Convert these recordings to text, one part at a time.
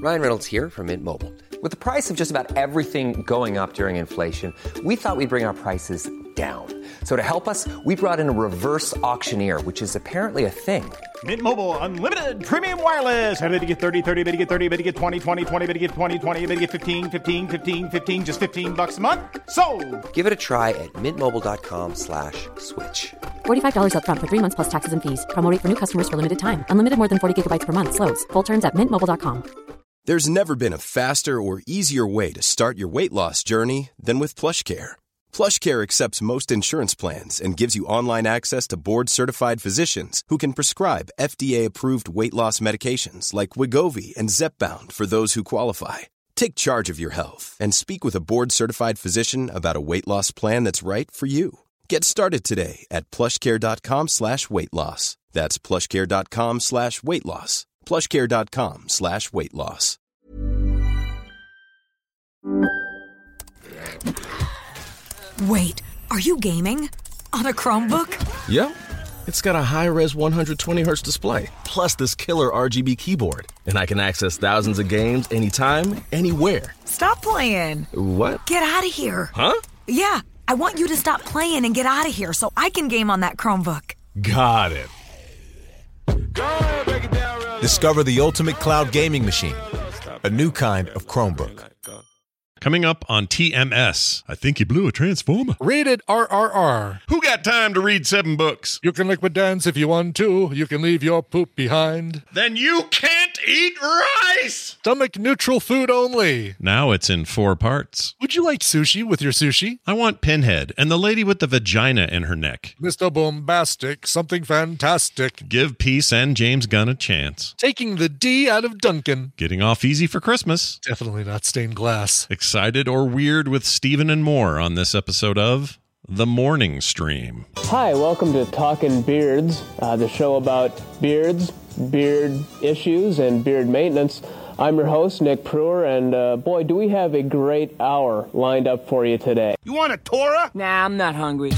Ryan Reynolds here from Mint Mobile. With the price of just about everything going up during inflation, we thought we'd bring our prices down. So to help us, we brought in a reverse auctioneer, which is apparently a thing. Mint Mobile Unlimited Premium Wireless. How to get 30, 30, bit to get 30, bit to get 20, 20, 20, bit to get 20, 20, bit to get 15, 15, 15, 15, just $15 a month? Sold! Give it a try at mintmobile.com/switch. $45 up front for 3 months plus taxes and fees. Promo rate for new customers for limited time. Unlimited more than 40 gigabytes per month. Slows full terms at mintmobile.com. There's never been a faster or easier way to start your weight loss journey than with PlushCare. PlushCare accepts most insurance plans and gives you online access to board-certified physicians who can prescribe FDA-approved weight loss medications like Wegovy and Zepbound for those who qualify. Take charge of your health and speak with a board-certified physician about a weight loss plan that's right for you. Get started today at plushcare.com/weight loss. That's plushcare.com/weight loss. plushcare.com/weight loss. Wait, are you gaming? On a Chromebook? Yep. It's got a high-res 120Hz display, plus this killer RGB keyboard. And I can access thousands of games anytime, anywhere. Stop playing. What? Get out of here. Huh? Yeah, I want you to stop playing and get out of here so I can game on that Chromebook. Got it. Discover the ultimate cloud gaming machine. A new kind of Chromebook. Coming up on TMS, I think he blew a transformer. Rated RRR. Who got time to read 7 books? You can liquid dance if you want to. You can leave your poop behind. Then you can't eat rice! Stomach neutral food only. Now it's in 4 parts. Would you like sushi with your sushi? I want Pinhead and the lady with the vagina in her neck. Mr. Bombastic, something fantastic. Give Peace and James Gunn a chance. Taking the D out of Duncan. Getting off easy for Christmas. Definitely not stained glass. Excited or weird with Steven and more on this episode of The Morning Stream. Hi, welcome to Talkin' Beards, the show about beards, beard issues, and beard maintenance. I'm your host, Nick Pruer, and boy, do we have a great hour lined up for you today. You want a Torah? Nah, I'm not hungry.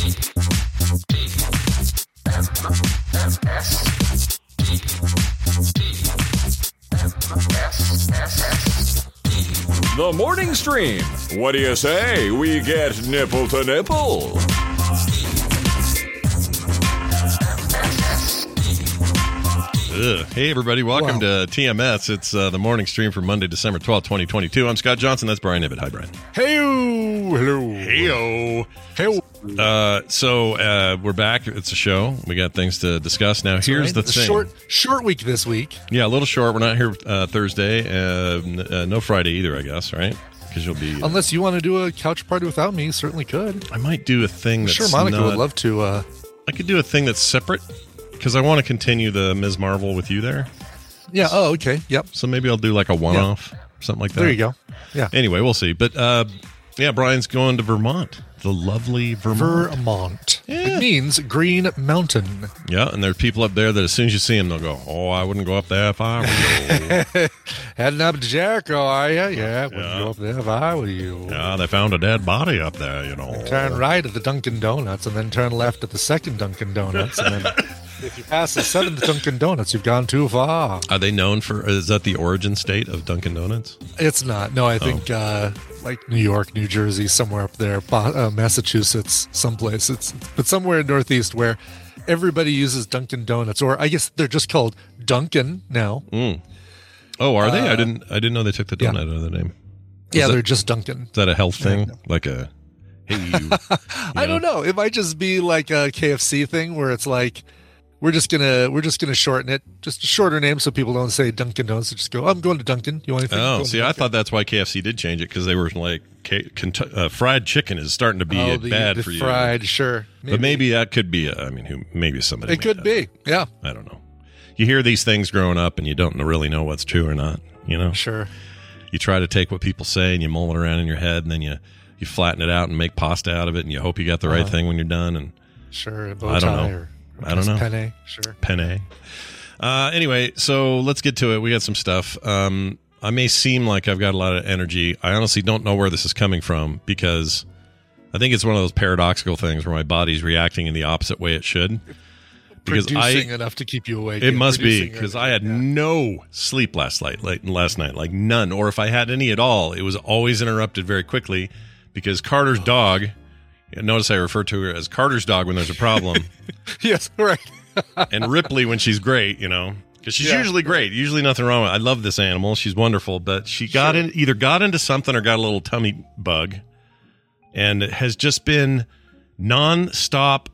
The Morning Stream. What do you say? We get nipple to nipple. Hey, everybody. Welcome to TMS. It's The Morning Stream for Monday, December 12th, 2022. I'm Scott Johnson. That's Brian Ibbett. Hi, Brian. Hey-o. Hello. Hey-o. Hey-o. So we're back. It's a show. We got things to discuss. Now, here's the thing. Short week this week. Yeah, a little short. We're not here Thursday. No Friday either, I guess, right? Because you'll be... Unless you want to do a couch party without me, certainly could. I might do a thing that's sure Monica would love to. I could do a thing that's separate, because I want to continue the Ms. Marvel with you there. Yeah, oh, okay, yep. So maybe I'll do like a one-off, something like that. There you go. Yeah. Anyway, we'll see. But, yeah, Brian's going to Vermont. The lovely Vermont. Yeah. It means Green Mountain. Yeah, and there are people up there that as soon as you see them, they'll go, oh, I wouldn't go up there if I were you. Heading up to Jericho, are you? Yeah, wouldn't go up there if I were you. Yeah, they found a dead body up there, you know. Turn right at the Dunkin' Donuts, and then turn left at the second Dunkin' Donuts, and then... If you pass the 7th Dunkin' Donuts, you've gone too far. Are they known for, is that the origin state of Dunkin' Donuts? It's not. No, I think like New York, New Jersey, somewhere up there, Massachusetts, someplace. But somewhere in Northeast where everybody uses Dunkin' Donuts, or I guess they're just called Dunkin' now. Mm. Oh, are they? I didn't know they took the donut out of the name. They're just Dunkin'. Is that a health thing? Like a, hey, you I don't know. It might just be like a KFC thing where it's like, we're just gonna shorten it, just a shorter name so people don't say Dunkin' Donuts. They just go, I'm going to Dunkin'. You want anything? Oh, see, I thought that's why KFC did change it, because they were like, fried chicken is starting to be bad for you. Fried, sure. Maybe. But maybe that could be, maybe somebody. It could be, yeah. I don't know. You hear these things growing up and you don't really know what's true or not, you know? Sure. You try to take what people say and you mull it around in your head, and then you flatten it out and make pasta out of it, and you hope you got the right thing when you're done. And sure, I don't know. I don't know. Penne, sure. Penne. Anyway, so let's get to it. We got some stuff. I may seem like I've got a lot of energy. I honestly don't know where this is coming from, because I think it's one of those paradoxical things where my body's reacting in the opposite way it should. because producing enough to keep you awake. It must be, because I had no sleep last night, like none. Or if I had any at all, it was always interrupted very quickly because Carter's dog, notice I refer to her as Carter's dog when there's a problem. Yes, right. And Ripley when she's great, because she's usually great. Usually nothing wrong with it. I love this animal. She's wonderful. But she either got into something or got a little tummy bug. And it has just been nonstop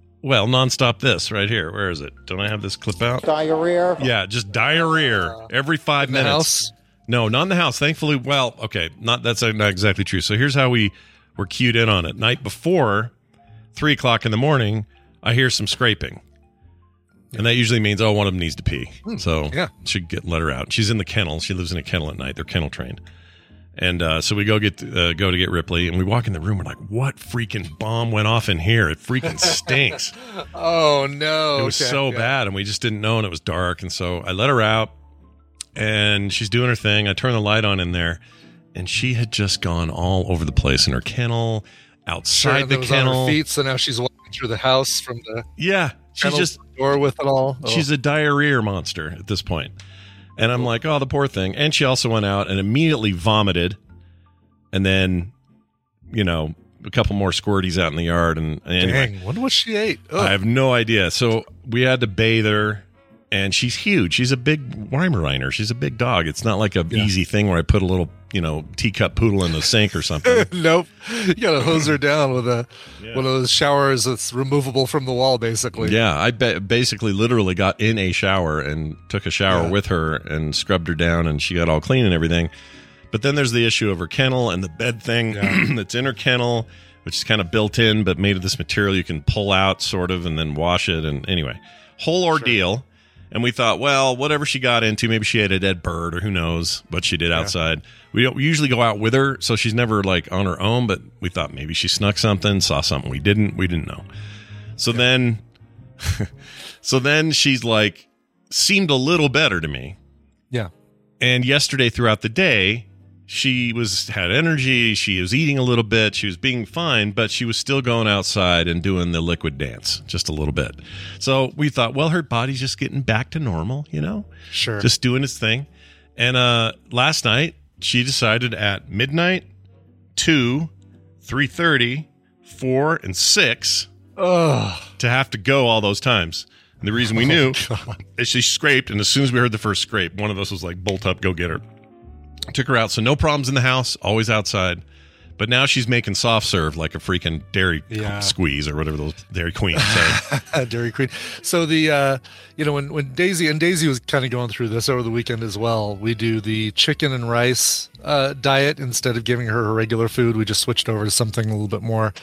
this right here. Where is it? Don't I have this clip out? Diarrhea? Yeah, just diarrhea every 5 minutes. House? No, not in the house. Thankfully, well, okay, that's not exactly true. So here's how we were cued in on it. Night before, 3 o'clock in the morning, I hear some scraping. And that usually means, one of them needs to pee. So should let her out. She's in the kennel. She lives in a kennel at night. They're kennel trained. And so we go to get Ripley, and we walk in the room. We're like, what freaking bomb went off in here? It freaking stinks. Oh, no. It was so bad, and we just didn't know, and it was dark. And so I let her out, and she's doing her thing. I turn the light on in there, and she had just gone all over the place in her kennel, outside the kennel. On her feet, so now she's walking through the house from the she's just door with it all. She's a diarrhea monster at this point. And I'm like, the poor thing. And she also went out and immediately vomited. And then, a couple more squirties out in the yard. And anyway, dang, wonder what she ate. Ugh. I have no idea. So we had to bathe her. And she's huge. She's a big Weimaraner. She's a big dog. It's not like a easy thing where I put a little, teacup poodle in the sink or something. Nope. You got to hose her down with one of those showers that's removable from the wall, basically. Yeah, I basically literally got in a shower and took a shower with her and scrubbed her down, and she got all clean and everything. But then there's the issue of her kennel and the bed thing that's in her kennel, which is kind of built in, but made of this material you can pull out, sort of, and then wash it. And anyway, whole ordeal. Sure. And we thought, well, whatever she got into, maybe she had a dead bird or who knows what she did outside. We usually go out with her, so she's never like on her own, but we thought maybe she snuck something, saw something we didn't know. So then she's like, seemed a little better to me. Yeah. And yesterday throughout the day, she had energy, she was eating a little bit, she was being fine, but she was still going outside and doing the liquid dance just a little bit. So we thought, well, her body's just getting back to normal, Sure. Just doing its thing. And last night, she decided at midnight, 2, 3:30, 4, and 6 to have to go all those times. And the reason we knew is she scraped, and as soon as we heard the first scrape, one of us was like, bolt up, go get her. Took her out, so no problems in the house, always outside. But now she's making soft serve like a freaking Dairy Squeeze or whatever those Dairy Queen. Dairy Queen. So the when Daisy was kind of going through this over the weekend as well. We do the chicken and rice diet instead of giving her regular food. We just switched over to something a little bit more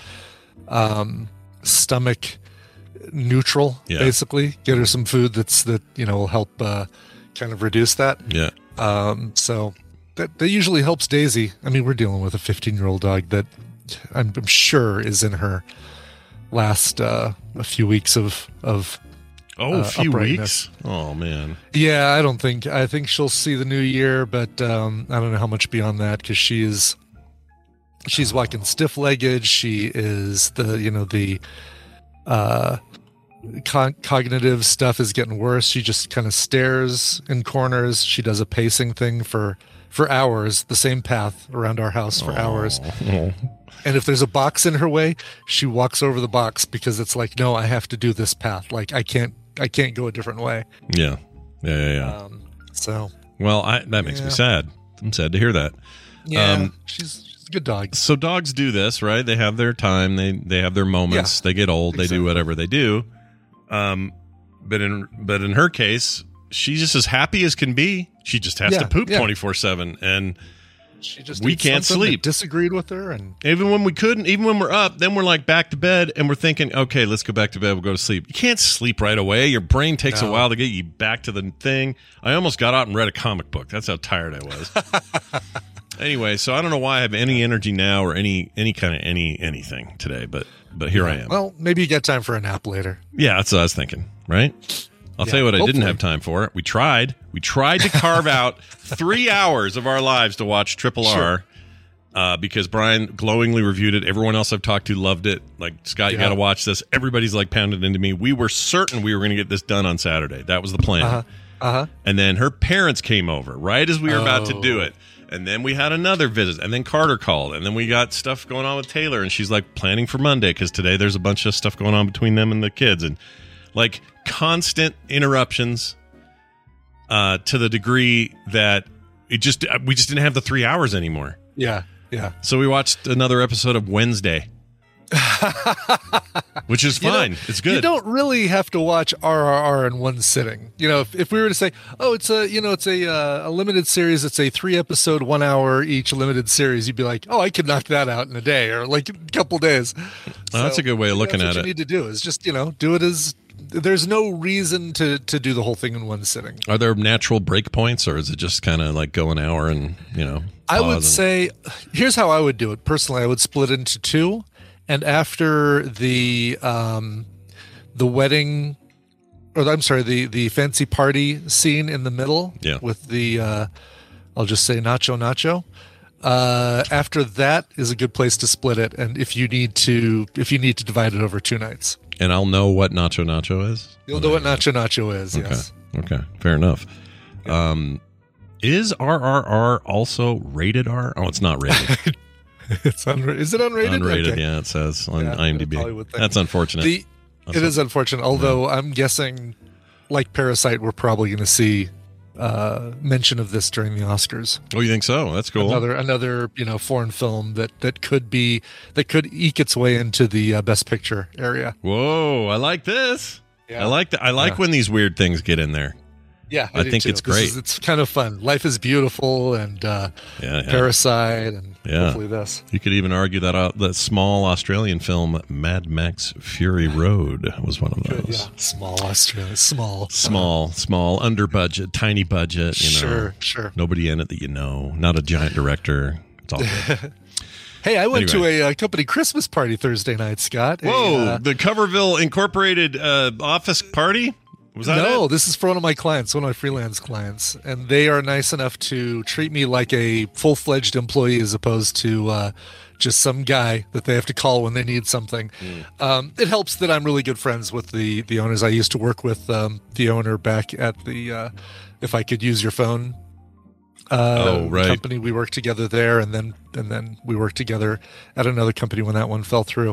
stomach neutral. Basically, get her some food that will help kind of reduce that. Yeah. So. That usually helps Daisy. I mean, we're dealing with a 15-year-old dog that I'm sure is in her last a few weeks of a few weeks. Oh man. Yeah, I think she'll see the new year, but I don't know how much beyond that because she's walking stiff-legged. She is the cognitive stuff is getting worse. She just kind of stares in corners. She does a pacing thing for hours, the same path around our house for hours. And if there's a box in her way, she walks over the box because it's like, no, I have to do this path. Like I can't go a different way. Yeah. So, well, that makes me sad. I'm sad to hear that. Yeah. She's a good dog. So dogs do this, right? They have their time. They have their moments. They get old. Exactly. They do whatever they do. But in her case, she's just as happy as can be. She just has to poop 24/7, and we can't sleep. Disagreed with her, and even when we couldn't, even when we're up, then we're like back to bed, and we're thinking, okay, let's go back to bed. We'll go to sleep. You can't sleep right away. Your brain takes a while to get you back to the thing. I almost got out and read a comic book. That's how tired I was. Anyway, so I don't know why I have any energy now or any kind of anything today, but here I am. Well, maybe you get time for a nap later. Yeah, that's what I was thinking. Right. I'll tell you what, I didn't have time for. We tried to carve out 3 hours of our lives to watch Triple R, because Brian glowingly reviewed it. Everyone else I've talked to loved it. Like, Scott, you got to watch this. Everybody's like pounded into me. We were certain we were going to get this done on Saturday. That was the plan. And then her parents came over right as we were about to do it. And then we had another visit. And then Carter called. And then we got stuff going on with Taylor. And she's like planning for Monday because today there's a bunch of stuff going on between them and the kids. And like constant interruptions to the degree that we just didn't have the 3 hours anymore. Yeah. So we watched another episode of Wednesday, which is fine. It's good. You don't really have to watch RRR in one sitting. If we were to say, oh, it's a limited series. It's a 3-episode, 1 hour each limited series. You'd be like, oh, I could knock that out in a day or like a couple days. That's a good way of looking at it. What you need to do is just, do it as. There's no reason to do the whole thing in one sitting. Are there natural break points, or is it just kind of like go an hour and I would say, here's how I would do it. Personally, I would split into 2, and after the wedding, or I'm sorry, the fancy party scene in the middle, with the I'll just say nacho. After that is a good place to split it, and if you need to divide it over 2 nights. And I'll know what nacho is. You'll know what nacho is. Okay. Yes. Okay. Fair enough. Is RRR also rated R? Oh, it's not rated. Is it unrated? Unrated. Okay. Yeah, it says on IMDb. That's unfortunate. It is unfortunate. Although I'm guessing, like Parasite, we're probably going to see mention of this during the Oscars. Oh, you think so? That's cool. Another foreign film that could eke its way into the Best Picture area. Whoa, I like this. Yeah. I like when these weird things get in there. Yeah, I think it's great. It's kind of fun. Life is Beautiful and Parasite and hopefully this. You could even argue that that small Australian film Mad Max Fury Road was one of those. Yeah, small Australia, small, under budget, tiny budget. Sure. Nobody in it that not a giant director. It's all good. Hey, I went to a company Christmas party Thursday night, Scott. Whoa, the Coverville Incorporated office party? This is for one of my clients, one of my freelance clients, and they are nice enough to treat me like a full-fledged employee as opposed to just some guy that they have to call when they need something. It helps that I'm really good friends with the owners. I used to work with the owner back at the If I Could Use Your Phone company. We worked together there, and then we worked together at another company when that one fell through.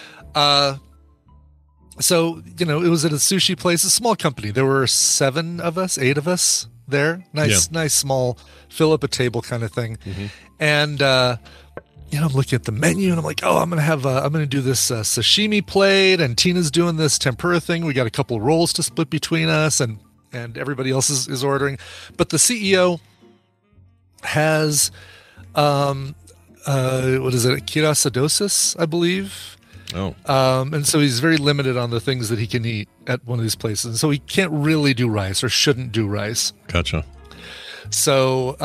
So, it was at a sushi place, a small company. There were 8 of us there. Nice, small, fill up a table kind of thing. Mm-hmm. And, I'm looking at the menu and I'm like, oh, I'm going to do this sashimi plate, and Tina's doing this tempura thing. We got a couple of rolls to split between us, and everybody else is ordering. But the CEO has, what is it? Keracidosis, I believe. Oh. And so he's very limited on the things that he can eat at one of these places. And so he can't really do rice, or shouldn't do rice. Gotcha. So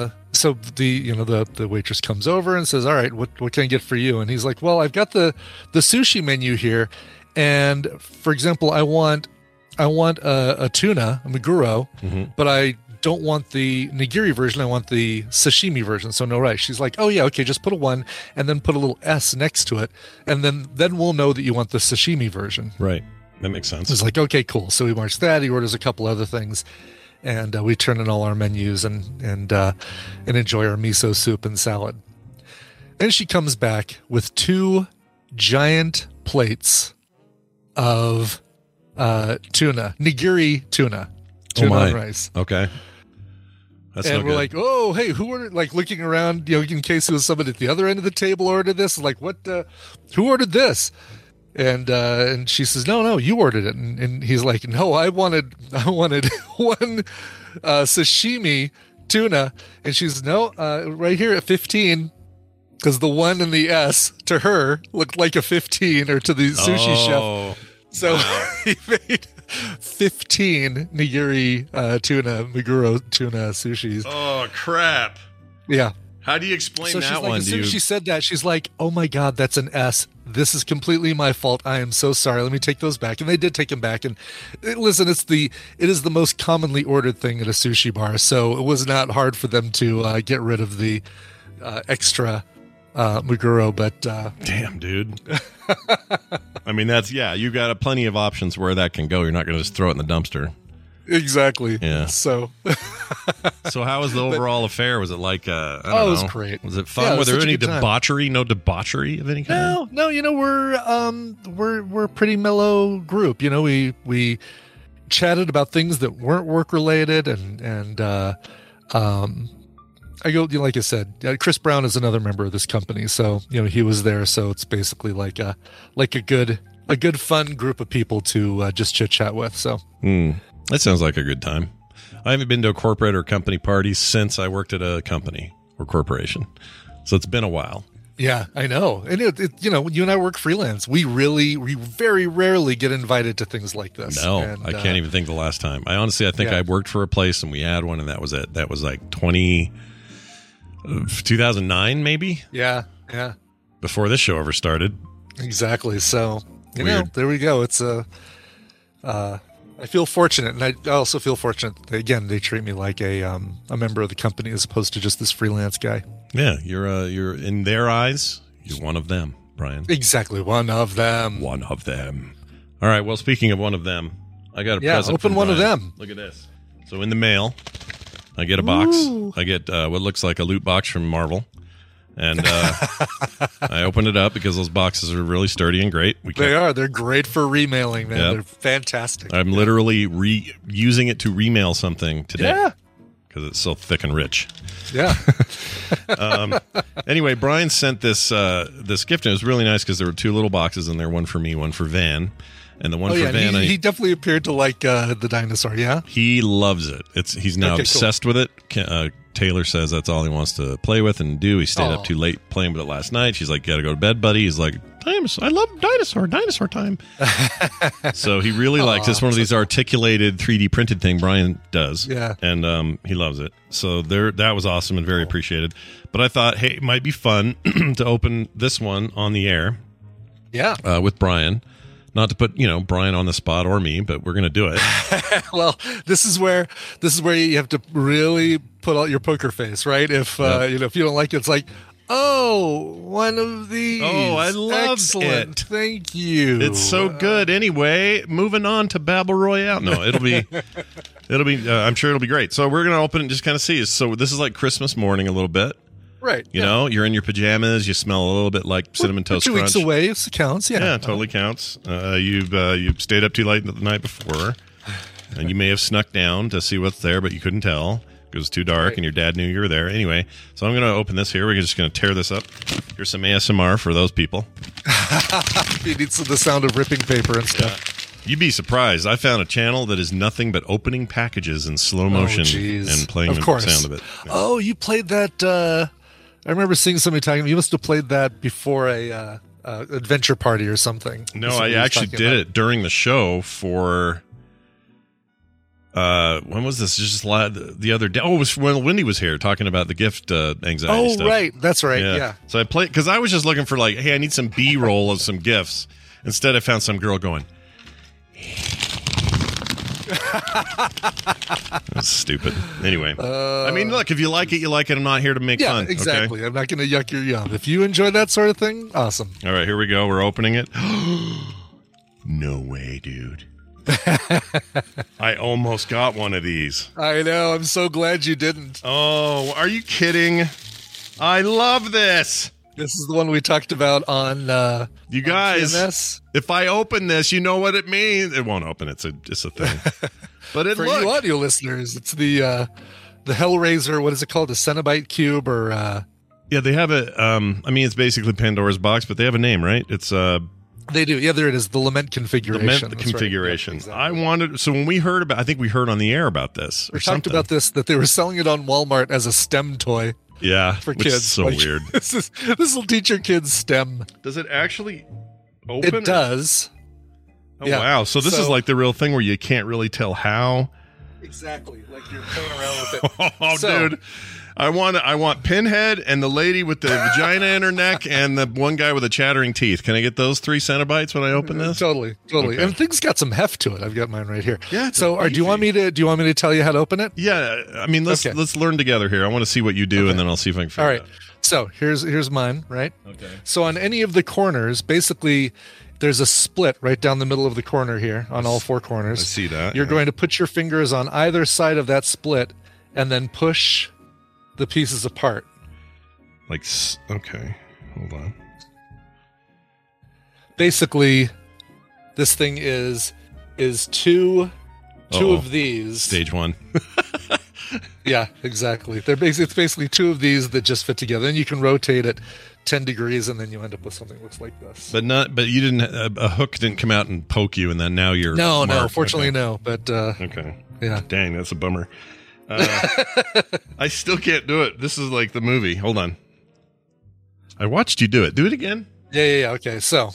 the waitress comes over and says, all right, what can I get for you? And he's like, well, I've got the sushi menu here. And for example, I want a tuna, a maguro, but I don't want the nigiri version. I want the sashimi version, so no rice. She's like, oh yeah, okay, just put a 1 and then put a little S next to it, and then we'll know that you want the sashimi version. Right, that makes sense. It's like, okay, cool. So he marks that. He orders a couple other things, and we turn in all our menus and enjoy our miso soup and salad. Then she comes back with 2 giant plates of tuna, nigiri tuna on rice. Okay. And we're like, oh, hey, who ordered? Like looking around, in case it was somebody at the other end of the table ordered this. Like, what? Who ordered this? And she says, no, you ordered it. And he's like, no, I wanted 1 sashimi tuna. And she's no, right here at 15, because the 1 and the S to her looked like a 15, or to the sushi chef. So he made 15 nigiri tuna, maguro tuna sushis. Oh, crap. Yeah. How do you explain that she's one? As soon as she said that, she's like, oh my God, that's an S. This is completely my fault. I am so sorry. Let me take those back. And they did take them back. And listen, it is the most commonly ordered thing at a sushi bar. So it was not hard for them to get rid of the extra Meguro, but damn, dude. I mean, you got plenty of options where that can go. You're not going to just throw it in the dumpster. Exactly. Yeah. So how was the overall affair? Was it like I don't know. It was great. Was it fun? Yeah, Were there any debauchery? No debauchery of any kind? No. We're a pretty mellow group. We chatted about things that weren't work related, and I go, like I said, Chris Brown is another member of this company, so he was there. So it's basically like a good fun group of people to just chit chat with. So that sounds like a good time. I haven't been to a corporate or company party since I worked at a company or corporation, so it's been a while. Yeah, I know. And you and I work freelance. We very rarely get invited to things like this. No, and, I can't even think the last time. I think I worked for a place and we had one, and that was it. That was like 2009 maybe. Yeah. Before this show ever started. Exactly. So there we go. It's I feel fortunate, and I also feel fortunate that, again, they treat me like a member of the company as opposed to just this freelance guy. Yeah, you're in their eyes, you're one of them, Brian. Exactly, one of them. One of them. All right. Well, speaking of one of them, I got a present. Open one of them. Look at this. So in the mail, I get a box. Ooh. I get what looks like a loot box from Marvel. And I opened it up because those boxes are really sturdy and great. They are. They're great for remailing, man. Yep. They're fantastic. I'm literally using it to remail something today. Yeah. Because it's so thick and rich. Yeah. Anyway, Brian sent this gift, and it was really nice because there were two little boxes in there, one for me, one for Van. And the one for Van, he definitely appeared to like the dinosaur. Yeah, he loves it. He's now obsessed with it. Taylor says that's all he wants to play with and do. He stayed up too late playing with it last night. She's like, "Gotta go to bed, buddy." He's like, "I love dinosaur time." So he really likes it. It's one of these articulated 3D printed thing Brian does. Yeah, and he loves it. So that was awesome and very appreciated. But I thought, hey, it might be fun to open this one on the air. Yeah, with Brian. Not to put Brian on the spot or me, but we're going to do it. Well, this is where you have to really put out your poker face, right? If if you don't like it, it's like, one of these. Oh, I love Excellent. it. Thank you. It's so good. Anyway, moving on to Babble Royale. No, it'll be. I'm sure it'll be great. So we're going to open it and just kind of see. So this is like Christmas morning a little bit. Right. You know, you're in your pajamas. You smell a little bit like Cinnamon Toast Crunch. 2 weeks away. It counts. Yeah. Yeah, it totally counts. You've stayed up too late the night before, and you may have snuck down to see what's there, but you couldn't tell because it was too dark, and your dad knew you were there. Anyway, so I'm going to open this here. We're just going to tear this up. Here's some ASMR for those people. You need the sound of ripping paper and stuff. Yeah. You'd be surprised. I found a channel that is nothing but opening packages in slow motion and playing the sound of it. Yeah. Oh, you played that... I remember seeing somebody talking. You must have played that before a adventure party or something. No, I actually did it during the show for. When was this? Just the other day. Oh, it was when Wendy was here talking about the gift anxiety stuff. Oh, right. That's right. Yeah. So I played because I was just looking for like, hey, I need some B-roll of some gifts. Instead, I found some girl going. That's stupid. Anyway, I mean, look, if you like it, you like it. I'm not here to make fun. Exactly. Okay? I'm not going to yuck your yum. If you enjoy that sort of thing, awesome. All right, here we go. We're opening it. No way, dude. I almost got one of these. I know. I'm so glad you didn't. Oh, are you kidding? I love this. This is the one we talked about on you guys. on TMS. If I open this, you know what it means. It won't open. It's a thing. But for you audio listeners, it's the Hellraiser. What is it called? The Cenobite Cube, or yeah, they have a. I mean, it's basically Pandora's box, but they have a name, right? It's They do. Yeah, there it is. The Lament configuration. The configuration. Right. Yeah, exactly. I wanted. So when we heard about, I think we heard on the air about this. We talked about this, that they were selling it on Walmart as a STEM toy. Yeah, for which kids. Is so weird. This will teach your kids STEM. Does it actually open? It does. Oh yeah. Wow! So this is like the real thing where you can't really tell how. Exactly, like you're playing around with it. Oh, dude. I want Pinhead and the lady with the vagina in her neck and the one guy with the chattering teeth. Can I get those 3 Cenobites when I open this? Totally. Okay. And things got some heft to it. I've got mine right here. Yeah. So, do you want me to tell you how to open it? Yeah. I mean, let's learn together here. I want to see what you do, and then I'll see if I can figure it out. So here's mine, right? Okay. So on any of the corners, basically, there's a split right down the middle of the corner here on all four corners. I see that. You're going to put your fingers on either side of that split and then push the pieces apart. Like, okay, hold on. Basically, this thing is two of these. Stage one. Yeah, exactly. It's basically two of these that just fit together, and you can rotate it 10 degrees, and then you end up with something that looks like this. But you didn't. A hook didn't come out and poke you, and then now you're no. Fortunately, no. But okay. Yeah. Dang, that's a bummer. I still can't do it. This is like the movie. Hold on. I watched you do it. Do it again. Yeah. Okay, so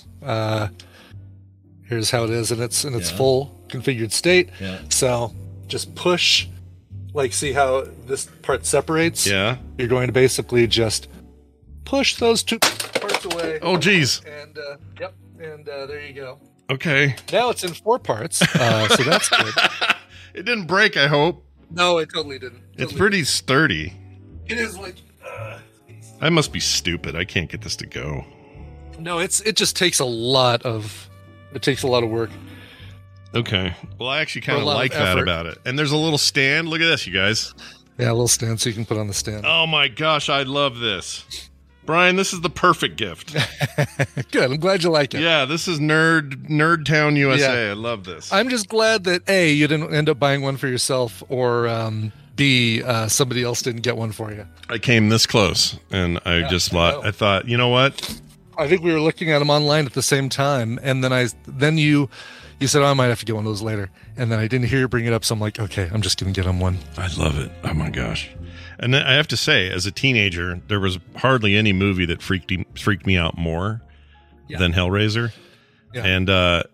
here's how it is in its full configured state. Yeah. So just push, like, see how this part separates? Yeah. You're going to basically just push those two parts away. Oh, geez. And there you go. Okay. Now it's in 4 parts, so that's good. It didn't break, I hope. No, it totally didn't. It's pretty sturdy. It is like. I must be stupid. I can't get this to go. No, it just takes a lot of. It takes a lot of work. Okay. Well, I actually kind of A lot like of that effort. about it. And there's a little stand. Look at this, you guys. Yeah, a little stand so you can put on the stand. Oh my gosh, I love this. Brian, this is the perfect gift. Good. I'm glad you like it. Yeah, this is Nerd Town USA. Yeah. I love this. I'm just glad that A, you didn't end up buying one for yourself, or B, somebody else didn't get one for you. I came this close, and I thought, you know what? I think we were looking at them online at the same time, and then you said, I might have to get one of those later, and then I didn't hear you bring it up, so I'm like, okay, I'm just going to get him one. I love it. Oh my gosh. And then I have to say, as a teenager, there was hardly any movie that freaked me out more than Hellraiser. Yeah. And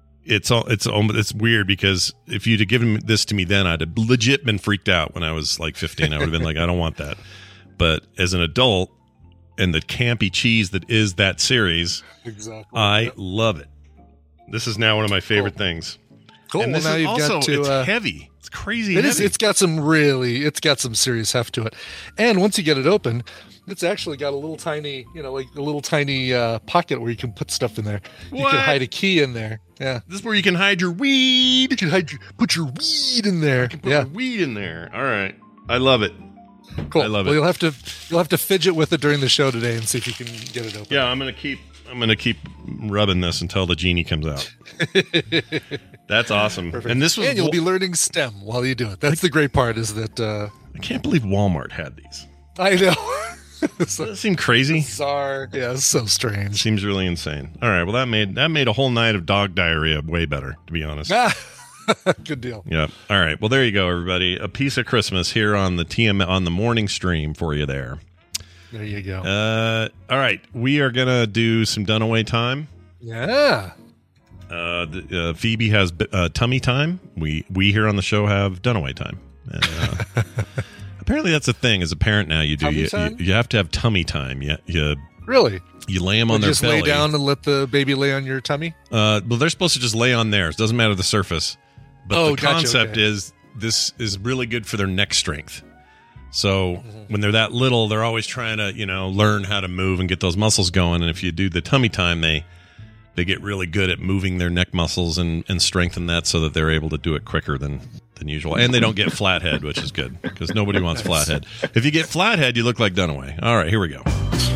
it's weird because if you'd have given this to me then, I'd have legit been freaked out when I was like 15. I would have been like, I don't want that. But as an adult, and the campy cheese that is that series, exactly, I love it. This is now one of my favorite things. Cool. And this well, now is you've also, got to, it's heavy. It's crazy It heavy. is. It's got some serious heft to it. And once you get it open, it's actually got a little tiny, pocket where you can put stuff in there. You What? can hide a key in there. Yeah. This is where you can hide your weed. You can put your weed in there. Put your weed in there. All right. I love it. Cool. I love well, it. You'll have to fidget with it during the show today and see if you can get it open. Yeah, I'm gonna keep rubbing this until the genie comes out. That's awesome. Perfect. And you'll be learning STEM while you do it. That's the great part, is that I can't believe Walmart had these. I know. Does that seem crazy? Bizarre. Yeah, it's so strange. Seems really insane. All right, well that made a whole night of dog diarrhea way better, to be honest. Good deal. Yeah. All right. Well, there you go, everybody. A piece of Christmas here on the morning stream for you there. There you go. All right, we are gonna do some Dunaway time. Yeah. Phoebe has tummy time. We here on the show have Dunaway time. And, apparently, that's a thing. As a parent now, you do. You have to have tummy time. You really. You lay them on their just belly. Lay down and let the baby lay on your tummy. Well, they're supposed to just lay on theirs. Doesn't matter the surface. But the concept okay. is this is really good for their neck strength. So when they're that little, they're always trying to, learn how to move and get those muscles going. And if you do the tummy time, they get really good at moving their neck muscles and strengthen that so that they're able to do it quicker than usual. And they don't get flathead, which is good because nobody wants flathead. If you get flathead, you look like Dunaway. All right, here we go.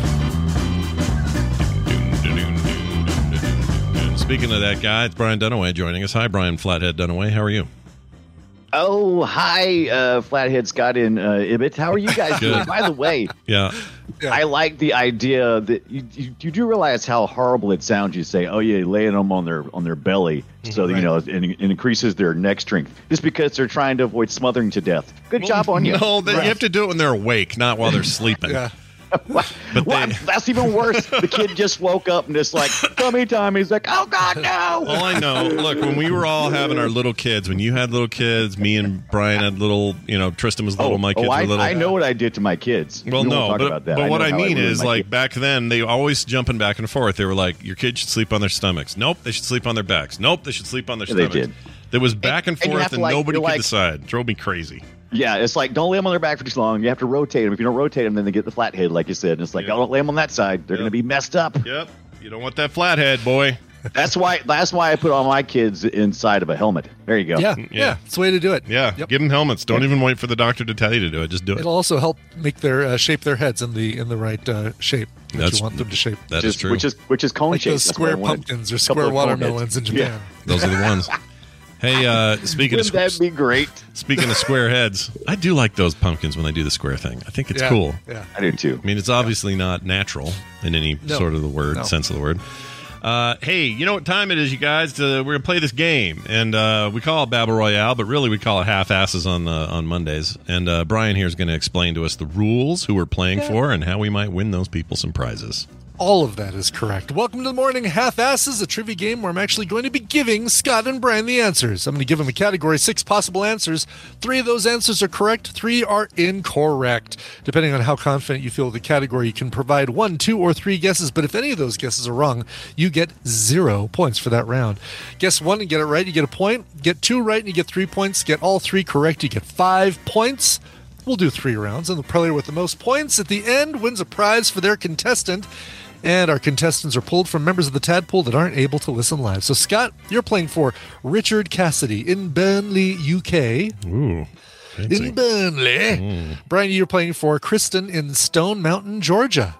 Speaking of that guy, it's Brian Dunaway joining us. Hi, Brian Flathead Dunaway. How are you? Oh, hi, Flathead Scott and Ibbett. How are you guys doing? By the way, I like the idea that you do realize how horrible it sounds. You say, "Oh yeah, laying them on their belly," so that, it increases their neck strength, just because they're trying to avoid smothering to death. Good job on you. No, you have to do it when they're awake, not while they're sleeping. Yeah. That's even worse. The kid just woke up and just like, tummy time. He's like, oh God, no. All I know, look, when we were all having our little kids, when you had little kids, me and Brian had little, Tristan was little, my kids were little. I know what I did to my kids. Well, no, but what I mean is, like, kids. back then, they always jumping back and forth. They were like, your kids should sleep on their stomachs. Nope, they should sleep on their backs. Nope, they should sleep on their stomachs. They did. There was back and you forth, have to, and like, nobody you're could like- decide. Drove me crazy. Yeah, it's like, don't lay them on their back for too long. You have to rotate them. If you don't rotate them, then they get the flathead, like you said. And it's like, don't lay them on that side. They're going to be messed up. Yep. You don't want that flathead, boy. That's why I put all my kids inside of a helmet. There you go. Yeah. It's the way to do it. Yeah. Yep. Give them helmets. Don't even wait for the doctor to tell you to do it. Just do it. It'll also help make their shape their heads in the right shape that you want them to shape. That is true. Which is cone like shape. Those square pumpkins or square watermelons in Japan. Yeah. Those are the ones. Hey, speaking Wouldn't that be great? Speaking of square heads, I do like those pumpkins when they do the square thing. I think it's cool. Yeah, I do too. I mean, it's obviously not natural in any sort of the word sense of the word. Hey, you know what time it is, you guys? We're going to play this game, and we call it Babble Royale, but really we call it Half-Asses on Mondays. And Brian here is going to explain to us the rules, who we're playing for, and how we might win those people some prizes. All of that is correct. Welcome to the Morning Half-Asses, a trivia game where I'm actually going to be giving Scott and Brian the answers. I'm going to give them a category, 6 possible answers. 3 of those answers are correct, 3 are incorrect. Depending on how confident you feel with the category, you can provide 1, 2, or 3 guesses, but if any of those guesses are wrong, you get 0 points for that round. Guess 1 and get it right, you get a point. Get 2 right and you get 3 points. Get all 3 correct, you get 5 points. We'll do 3 rounds, and the player with the most points at the end wins a prize for their contestant. And our contestants are pulled from members of the Tadpole that aren't able to listen live. So, Scott, you're playing for Richard Cassidy in Burnley, UK. Ooh, fancy. In Burnley. Brian, you're playing for Kristen in Stone Mountain, Georgia.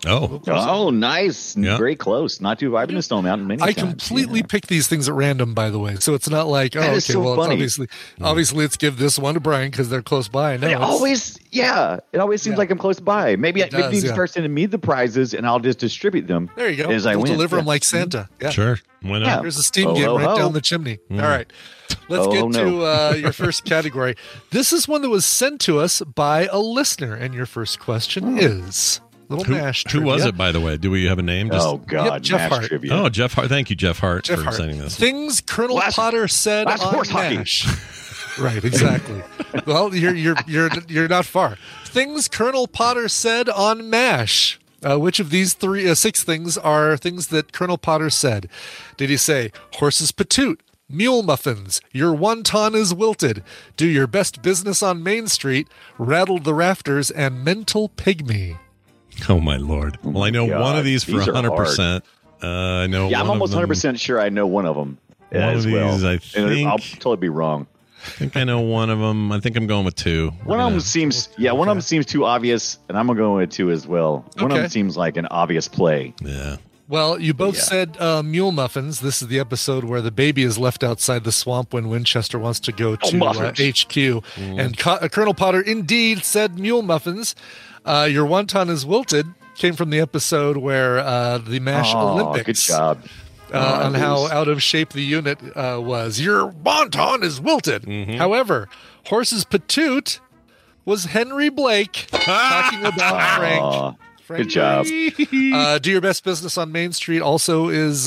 Oh, nice. Yeah. Very close. Not too. I've been to Stone Mountain many times. I completely picked these things at random, by the way. So it's not like, it's funny. It's obviously let's give this one to Brian because they're close by. No, it always seems like I'm close by. Maybe these person to me the prizes and I'll just distribute them. There you go. As I we'll win. deliver them like Santa. Yeah. Sure. Why not? Yeah. Here's a steam game right down the chimney. All right. Let's get to your first category. This is one that was sent to us by a listener, and your first question is... MASH trivia. Who was it, by the way? Do we have a name? Jeff Hart. Trivia. Oh, Jeff Hart. Thank you, Jeff Hart, for sending this. Things Colonel Potter said on MASH. Right, exactly. Well, you're not far. Things Colonel Potter said on MASH. Which of these 6 things are things that Colonel Potter said? Did he say horses patoot, mule muffins, your wonton is wilted, do your best business on Main Street, rattled the rafters, and mental pygmy? Oh, my Lord. Well, I know one of these for 100%. I know. Yeah, I'm almost 100% sure I know one of them as well. I think, I'll totally be wrong. I think I know one of them. I think I'm going with 2. One of them seems too obvious, and I'm going to go with 2 as well. One of them seems like an obvious play. Yeah. Well, you both said mule muffins. This is the episode where the baby is left outside the swamp when Winchester wants to go to HQ. And Colonel Potter indeed said mule muffins. Your wonton is wilted came from the episode where the MASH Olympics. Good job. On how out of shape the unit was. Your wonton is wilted. However, horses patoot was Henry Blake talking about Frank. Good job. Do your best business on Main Street also is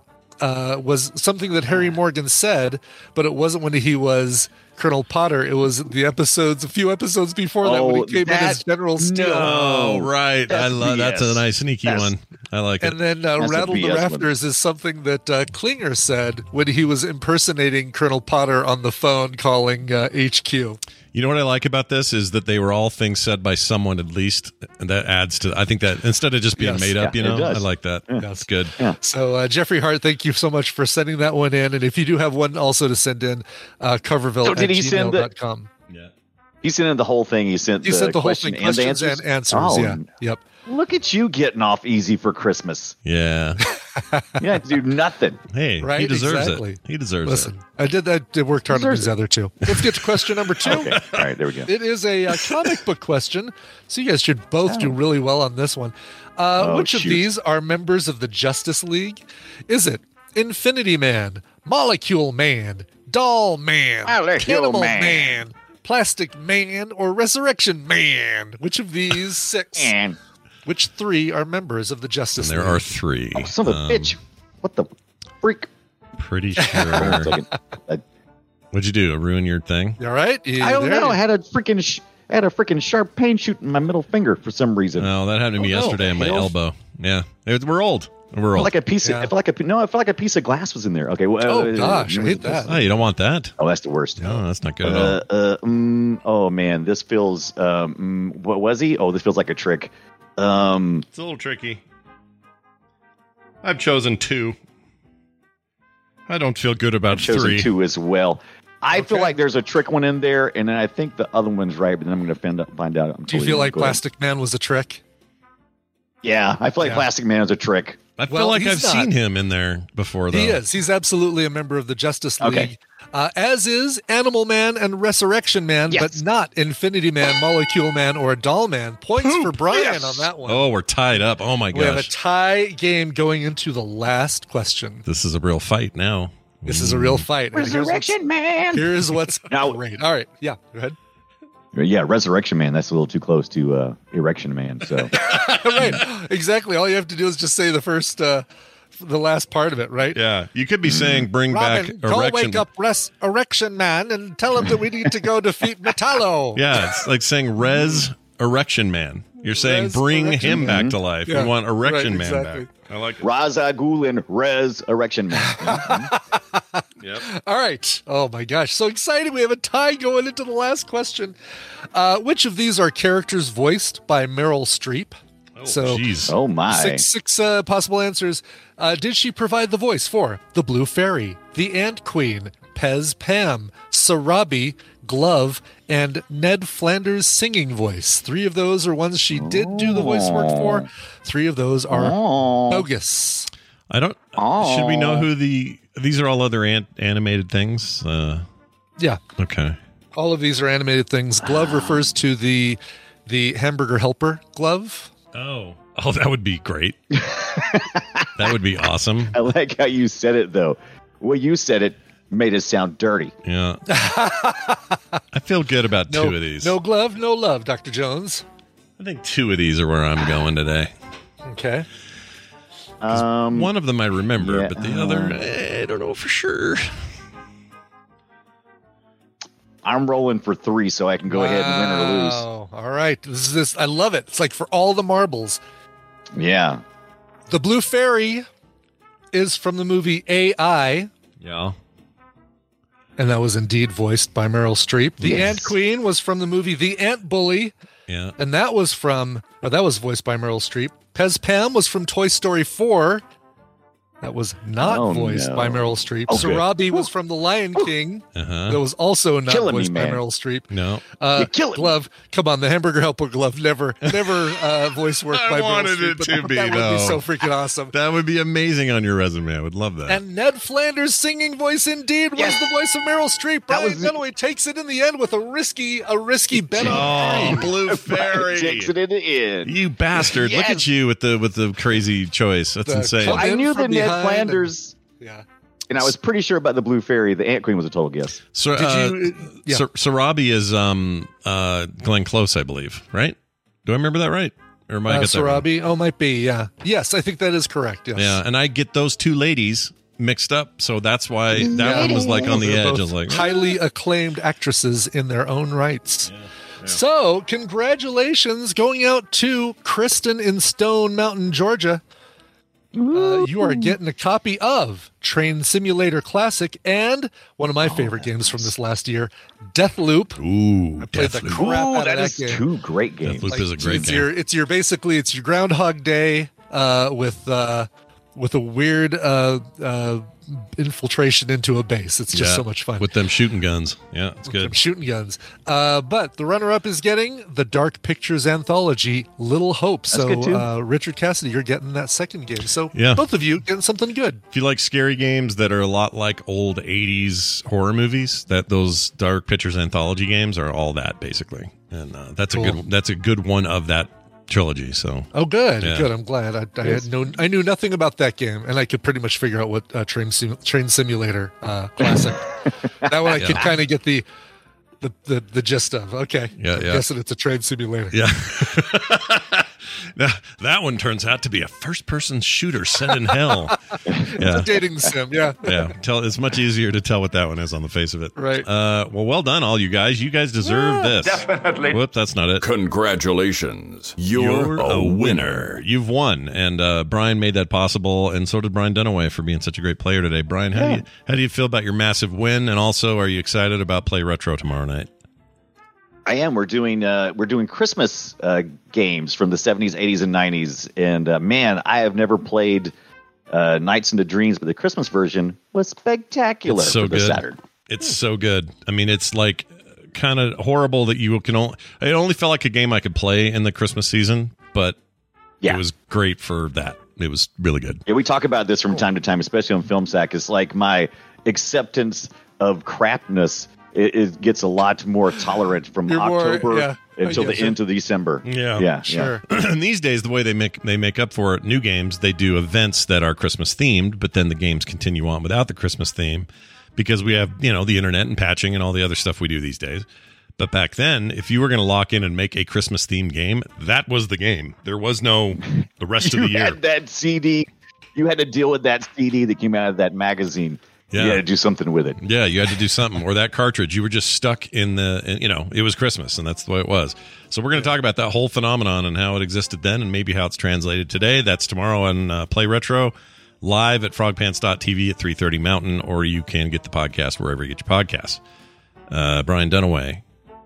was something that Harry Morgan said, but it wasn't when he was Colonel Potter. It was a few episodes before that when he came in as General Steele. Oh, right. That's a nice sneaky one. I like it. And then rattle the rafters is something that Klinger said when he was impersonating Colonel Potter on the phone calling HQ. You know what I like about this is that they were all things said by someone at least, and that adds to. I think that instead of just being made up, I like that. Yeah. That's good. Yeah. So Jeffrey Hart, thank you so much for sending that one in, and if you do have one also to send in, coverville@gmail.com. Yeah, he sent in the whole thing. He sent the whole thing, questions and answers. Oh, yep. Look at you getting off easy for Christmas. Yeah. You had to do nothing. Hey, right? He deserves it. He deserves it. I did that. It worked hard on these other 2. Let's get to question number 2. Okay. All right, there we go. It is a comic book question, so you guys should both do really well on this one. Which of these are members of the Justice League? Is it Infinity Man, Molecule Man, Doll Man, Cannibal Man, Plastic Man, or Resurrection Man? Which of these 6? Which 3 are members of the Justice League? There are 3. Oh, son of a bitch. What the freak? Pretty sure. What'd you do? Ruin your thing? You all right? I don't know. I had a freaking sharp pain shooting my middle finger for some reason. No, that happened to me yesterday on my elbow. Yeah. We're old. Overall. I feel like a piece. I feel like a piece of glass was in there. Okay. Well, gosh, I hate that. Oh, you don't want that. Oh, that's the worst. No, that's not good at all. Oh man, this feels. What was he? Oh, this feels like a trick. It's a little tricky. I've chosen 2. I don't feel good about 3. 2 as well. I feel like there's a trick one in there, and then I think the other one's right, but then I'm going to find out. Do you feel like Plastic Man was a trick? Yeah, I feel like Plastic Man is a trick. I feel like I've seen him in there before, though. He is. He's absolutely a member of the Justice League, as is Animal Man and Resurrection Man, but not Infinity Man, Molecule Man, or Doll Man. Points for Brian on that one. Oh, we're tied up. Oh, my gosh. We have a tie game going into the last question. This is a real fight now. This is a real fight. Resurrection Man! Here's what's great. All right. Yeah, go ahead. Yeah, Resurrection Man. That's a little too close to Erection Man. So, right, exactly. All you have to do is just say the last part of it, right? Yeah, you could be saying, "Bring Robin, back go Erection." Wake up, Erection Man, and tell him that we need to go defeat Metallo. Yeah, it's like saying Erection Man. You're saying bring him back to life. Yeah, We want Erection Man exactly. back. I like it. Raza Ghul and Resurrection Man. Yep. All right. Oh my gosh, so exciting! We have a tie going into the last question. Which of these are characters voiced by Meryl Streep? Oh my! Six possible answers. Did she provide the voice for the Blue Fairy, the Ant Queen, Pez Pam, Sarabi, Glove, and Ned Flanders' singing voice? 3 of those are ones she did do the voice work for. 3 of those are bogus. I don't. Should we know who these are? All other animated things. Yeah. Okay. All of these are animated things. Glove refers to the hamburger helper glove. Oh, that would be great. That would be awesome. I like how you said it, though. Well, you said it made it sound dirty. Yeah. I feel good about 2 of these. No glove, no love, Dr. Jones. I think 2 of these are where I'm going today. Okay. One of them I remember, but the other, I don't know for sure. I'm rolling for 3, so I can go ahead and win or lose. All right. This. I love it. It's like for all the marbles. Yeah. The Blue Fairy is from the movie AI. Yeah. And that was indeed voiced by Meryl Streep. The Ant Queen was from the movie The Ant Bully. Yeah. And that was voiced by Meryl Streep. Pez Pam was from Toy Story 4. That was not voiced by Meryl Streep. Okay. Sarabi was from The Lion King. That was also not voiced by Meryl Streep. No. Glove. Come on, the hamburger helper glove. Never voice work by Meryl Streep. I wanted it to be, that would be so freaking awesome. That would be amazing on your resume. I would love that. And Ned Flanders' singing voice indeed was the voice of Meryl Streep. Brian Dunaway takes it in the end with a risky bet on Blue Fairy. Takes it in the end. You bastard. Look at you with the crazy choice. That's insane. I knew the Ned Flanders. And I was pretty sure about the Blue Fairy. The Ant Queen was a total guess. So, Sarabi is Glenn Close, I believe, right? Do I remember that right? Or am I get that Sarabi? Oh, might be, yeah. Yes, I think that is correct, yes. Yeah, and I get those 2 ladies mixed up, so that's why that one was like on the edge. I was like, highly acclaimed actresses in their own rights. Yeah. So, congratulations going out to Kristen in Stone Mountain, Georgia. You are getting a copy of Train Simulator Classic and one of my favorite games from this last year, Deathloop. Ooh, I played the crap out of that game. 2 great games. Deathloop is a great game. It's your Groundhog Day with a weird infiltration into a base. It's just so much fun with them shooting guns. Yeah, it's good. Shooting guns. But the runner-up is getting the Dark Pictures anthology, Little Hope. So Richard Cassidy, you're getting that second game. So both of you getting something good. If you like scary games that are a lot like old 80s horror movies, those Dark Pictures anthology games are all that basically. And that's a good one of that trilogy. So good. I'm glad. I knew nothing about that game, and I could pretty much figure out what Train Simulator Classic. That one I could kind of get the gist of. Okay, I'm guessing it's a train simulator. Yeah. Now, that one turns out to be a first-person shooter set in hell. It's a dating sim, yeah. Yeah, it's much easier to tell what that one is on the face of it. Right. Well done, all you guys. You guys deserve this. Definitely. Whoops, that's not it. Congratulations. You're a winner. You've won. And Brian made that possible, and so did Brian Dunaway for being such a great player today. Brian, how do you feel about your massive win? And also, are you excited about Play Retro tomorrow night? I am. We're doing Christmas games from the 70s, 80s, and 90s. And man, I have never played Nights into Dreams, but the Christmas version was spectacular. It's so for the good. Saturn. It's so good. I mean, it's like kind of horrible that you can only. It only felt like a game I could play in the Christmas season, but it was great for that. It was really good. Yeah, we talk about this from time to time, especially on Film Sack. It's like my acceptance of crapness. It gets a lot more tolerant from October until the end of December. Yeah, sure. And these days, the way they make up for it, new games, they do events that are Christmas themed, but then the games continue on without the Christmas theme because we have the internet and patching and all the other stuff we do these days. But back then, if you were going to lock in and make a Christmas themed game, that was the game. There was no the rest of the year. You had that CD. You had to deal with that CD that came out of that magazine. Yeah. You had to do something with it. Yeah, you had to do something. Or that cartridge. You were just stuck in it was Christmas, and that's the way it was. So we're going to talk about that whole phenomenon and how it existed then and maybe how it's translated today. That's tomorrow on Play Retro, live at frogpants.tv at 3:30 Mountain, or you can get the podcast wherever you get your podcasts. Brian Dunaway,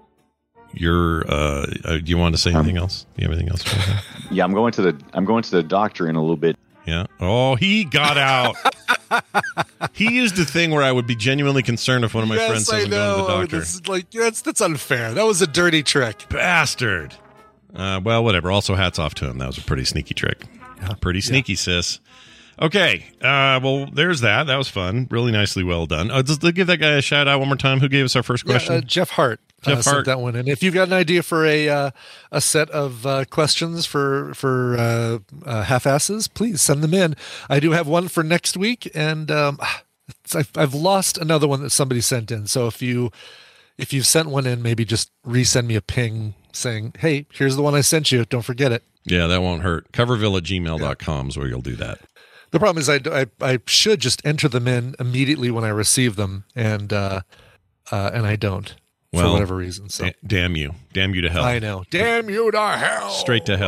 do you want to say anything else? Do you have anything else? Yeah, I'm going to the doctor in a little bit. Yeah. Oh, he got out. He used a thing where I would be genuinely concerned if one of my friends wasn't going to the doctor. That's unfair. That was a dirty trick. Bastard. Well, whatever. Also, hats off to him. That was a pretty sneaky trick. Yeah. Pretty sneaky, sis. Okay. Well, there's that. That was fun. Really nicely well done. Let's give that guy a shout out one more time. Who gave us our first question? Jeff Hart. Jeff Hart. Sent that one in. If you've got an idea for a set of questions for half-asses, please send them in. I do have one for next week, and I've lost another one that somebody sent in. So if you've sent one in, maybe just resend me a ping saying, hey, here's the one I sent you. Don't forget it. Yeah, that won't hurt. Coverville@gmail.com is where you'll do that. The problem is I should just enter them in immediately when I receive them, and I don't. For whatever reason. So. Damn you to hell. I know. Damn you to hell. Straight to hell.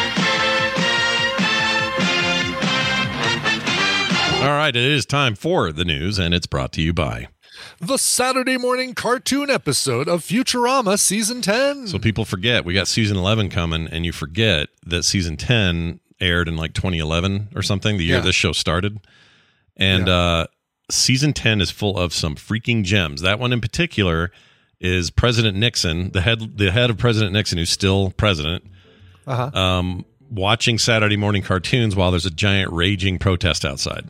All right, it is time for the news, and it's brought to you by the Saturday morning cartoon episode of Futurama Season 10. So people forget, we got Season 11 coming, and you forget that Season 10 aired in like 2011 or something, the year this show started. And Season 10 is full of some freaking gems. That one in particular is President Nixon, the head of President Nixon, who's still president, watching Saturday morning cartoons while there's a giant raging protest outside.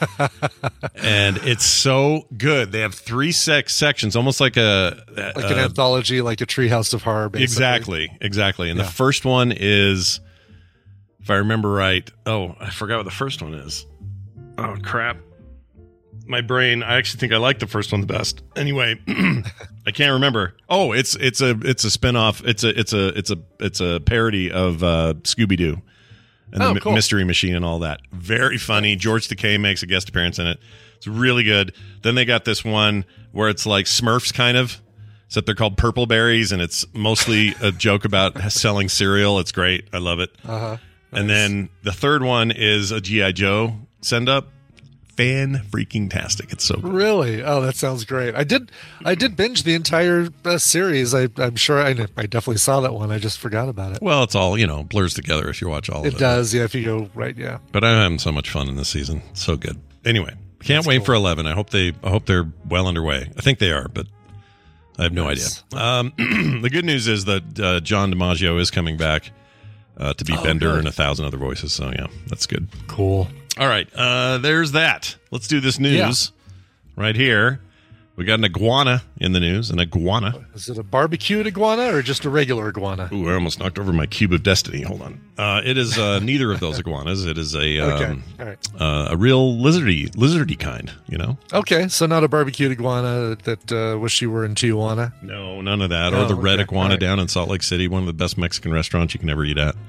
And it's so good. They have 3 sections, almost like an anthology, like a Treehouse of Horror, basically. Exactly. And the first one is, if I remember right, I forgot what the first one is. Oh, crap. My brain, I actually think I like the first one the best. Anyway, I can't remember. Oh, it's a spinoff. It's a parody of Scooby-Doo and the cool. Mystery Machine and all that. Very funny. George Takei makes a guest appearance in it. It's really good. Then they got this one where it's like Smurfs kind of, except they're called Purple Berries, and it's mostly a joke about selling cereal. It's great. I love it. Nice. And then the third one is a G.I. Joe send-up. Fan-freaking-tastic. It's so good. Really? Oh, that sounds great. I did binge the entire series. I'm sure I definitely saw that one. I just forgot about it. Well, it's all, blurs together if you watch all of it. It does, yeah, if you go right, yeah. But I'm having so much fun in this season. It's so good. Anyway, can't wait for 11. I hope they're well underway. I think they are, but I have no idea. The good news is that John DiMaggio is coming back to be Bender and 1,000 other voices. So, yeah, that's good. Cool. All right, there's that. Let's do this news right here. We got an iguana in the news. An iguana. Is it a barbecued iguana or just a regular iguana? Ooh, I almost knocked over my cube of destiny. Hold on. It is neither of those iguanas. It is a a real lizardy kind. Okay, so not a barbecued iguana that wish you were in Tijuana. No, none of that. Or the red iguana down in Salt Lake City, one of the best Mexican restaurants you can ever eat at.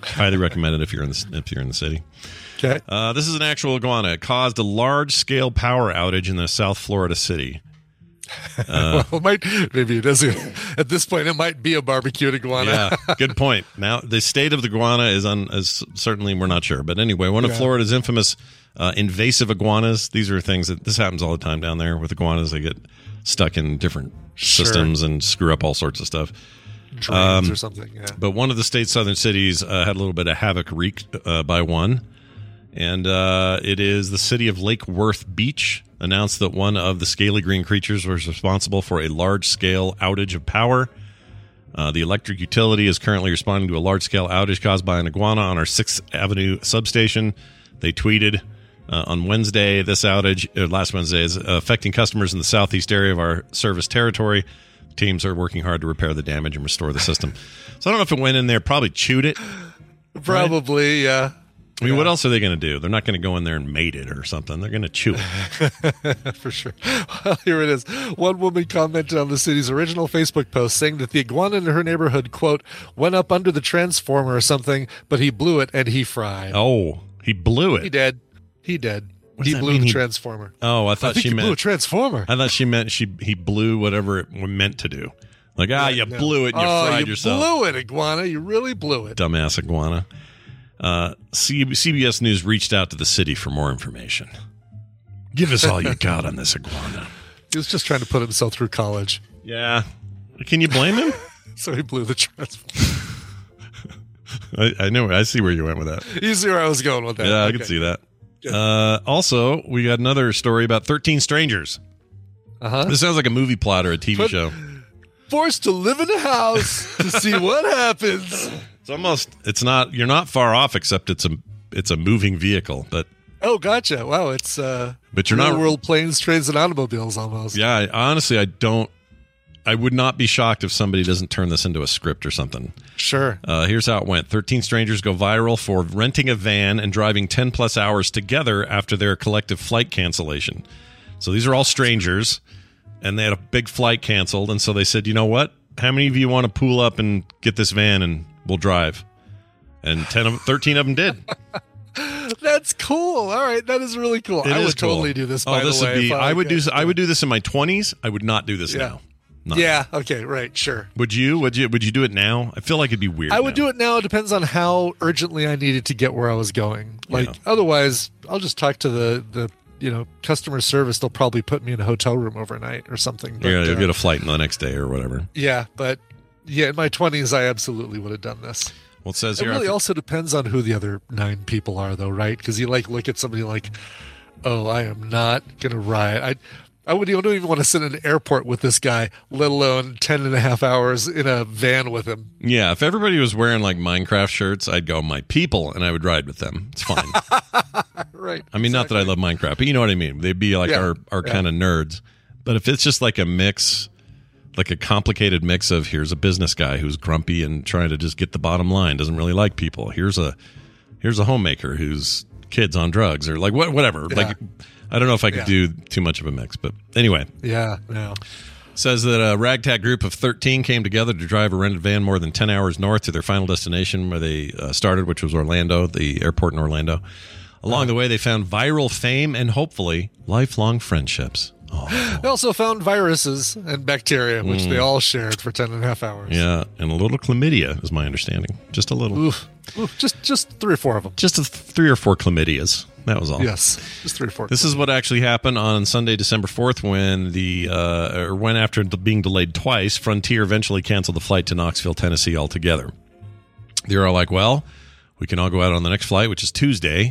Highly recommend it if you're in the city. Okay. This is an actual iguana. It caused a large-scale power outage in the South Florida city. Well, maybe it isn't. At this point, it might be a barbecued iguana. Yeah, good point. Now, the state of the iguana is certainly, we're not sure. But anyway, one of Florida's infamous invasive iguanas. These are things this happens all the time down there with iguanas. They get stuck in different systems and screw up all sorts of stuff. Drains or something, yeah. But one of the state's southern cities had a little bit of havoc wreaked by one. And it is the city of Lake Worth Beach announced that one of the scaly green creatures was responsible for a large-scale outage of power. The electric utility is currently responding to a large-scale outage caused by an iguana on our 6th Avenue substation. They tweeted on Wednesday, this outage, last Wednesday, is affecting customers in the southeast area of our service territory. Teams are working hard to repair the damage and restore the system. So I don't know if it went in there, probably chewed it. Probably, yeah. I mean, what else are they going to do? They're not going to go in there and mate it or something. They're going to chew it. For sure. Well, here it is. One woman commented on the city's original Facebook post saying that the iguana in her neighborhood, quote, went up under the transformer or something, but he blew it and he fried. Oh, he blew it. He did. He blew the transformer. Oh, I thought she meant blew a transformer. I thought she meant he blew whatever it meant to do. Like, you blew it and you fried yourself. You blew it, iguana. You really blew it. Dumbass iguana. CBS News reached out to the city for more information. Give us all you got on this iguana. He was just trying to put himself through college. Yeah. Can you blame him? So he blew the transformer. I know. I see where you went with that. You see where I was going with that. Yeah, okay. I can see that. Also, we got another story about 13 strangers. This sounds like a movie plot or a TV show. Forced to live in a house to see what happens. You're not far off, except it's a moving vehicle, but. Oh, gotcha. Wow. It's, but you're not world planes, trains, and automobiles almost. Yeah. Honestly, I would not be shocked if somebody doesn't turn this into a script or something. Sure. Here's how it went. 13 strangers go viral for renting a van and driving 10 plus hours together after their collective flight cancellation. So these are all strangers and they had a big flight canceled. And so they said, you know what? How many of you want to pool up and get this van and we'll drive? And 13 of them did. That's cool. All right, that is really cool. I would totally do this. By the way, I would do this in my 20s. I would not do this now. Yeah. Okay. Right. Sure. Would you? Would you do it now? I feel like it'd be weird. I would do it now. It depends on how urgently I needed to get where I was going. Otherwise, I'll just talk to the customer service. They'll probably put me in a hotel room overnight or something. But, you'll get a flight the next day or whatever. Yeah, but in my 20s, I absolutely would have done this. Well, it says here. It really also depends on who the other 9 people are, though, right? Because you look at somebody like, oh, I am not going to ride. I don't even want to sit in an airport with this guy, let alone 10 and a half hours in a van with him. Yeah, if everybody was wearing like Minecraft shirts, I'd go my people and I would ride with them. It's fine. Right. I mean, not that I love Minecraft, but you know what I mean. They'd be like our kind of nerds. But if it's just like a mix, like a complicated mix of here's a business guy who's grumpy and trying to just get the bottom line, doesn't really like people. Here's a homemaker whose kid's on drugs or like whatever. Yeah. Like I don't know if I could do too much of a mix, but anyway. Yeah, no. Says that a ragtag group of 13 came together to drive a rented van more than 10 hours north to their final destination where they started, which was Orlando, the airport in Orlando. Along the way, they found viral fame and hopefully lifelong friendships. Oh. They also found viruses and bacteria, which they all shared for 10 and a half hours. Yeah, and a little chlamydia is my understanding. Just a little. Oof, just 3 or 4 of them. Just 3 or 4 chlamydias. That was all. Yes, just 3 or 4. This is what actually happened on Sunday, December 4th, when after being delayed twice, Frontier eventually canceled the flight to Knoxville, Tennessee altogether. They were all like, well, we can all go out on the next flight, which is Tuesday,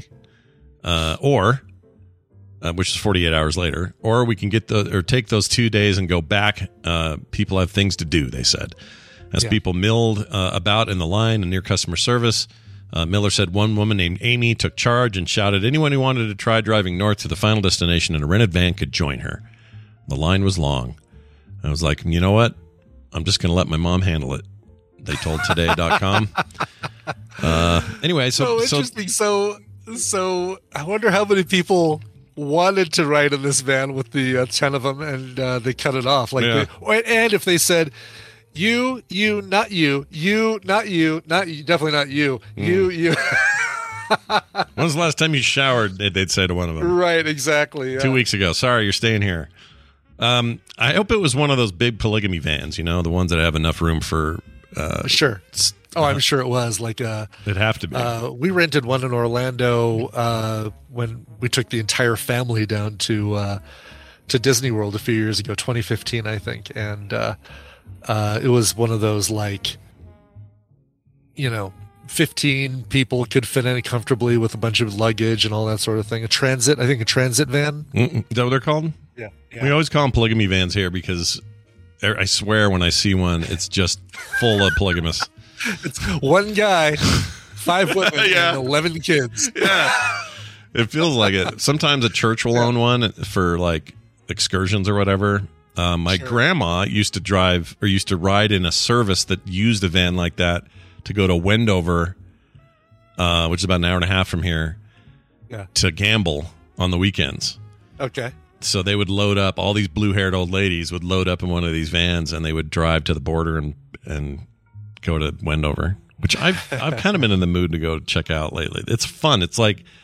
which is 48 hours later, or we can take those 2 days and go back. People have things to do, they said. As people milled about in the line and near customer service, Miller said one woman named Amy took charge and shouted anyone who wanted to try driving north to the final destination in a rented van could join her. The line was long. I was like, you know what? I'm just going to let my mom handle it. They told today.com. Anyway, so interesting. So I wonder how many people wanted to ride in this van with the 10 of them, and they cut it off. And if they said, You, not you. You, not you. Not you. Definitely not you. You. When was the last time you showered? They'd say to one of them. Right, exactly. Yeah. 2 weeks ago. Sorry, you're staying here. I hope it was one of those big polygamy vans, the ones that have enough room for... Sure. I'm sure it was. It'd have to be. We rented one in Orlando when we took the entire family down to Disney World a few years ago, 2015, I think. And it was one of those 15 people could fit in it comfortably with a bunch of luggage and all that sort of thing. A transit van. Is that what they're called? Yeah. We always call them polygamy vans here because I swear when I see one, it's just full of polygamists. It's one guy, 5 women, and 11 kids. Yeah. It feels like it. Sometimes a church will own one for excursions or whatever. My grandma used to ride in a service that used a van like that to go to Wendover, which is about an hour and a half from here, to gamble on the weekends. Okay. So they would load up, all these blue-haired old ladies would load up in one of these vans, and they would drive to the border and go to Wendover, which I've kind of been in the mood to go check out lately. It's fun. It's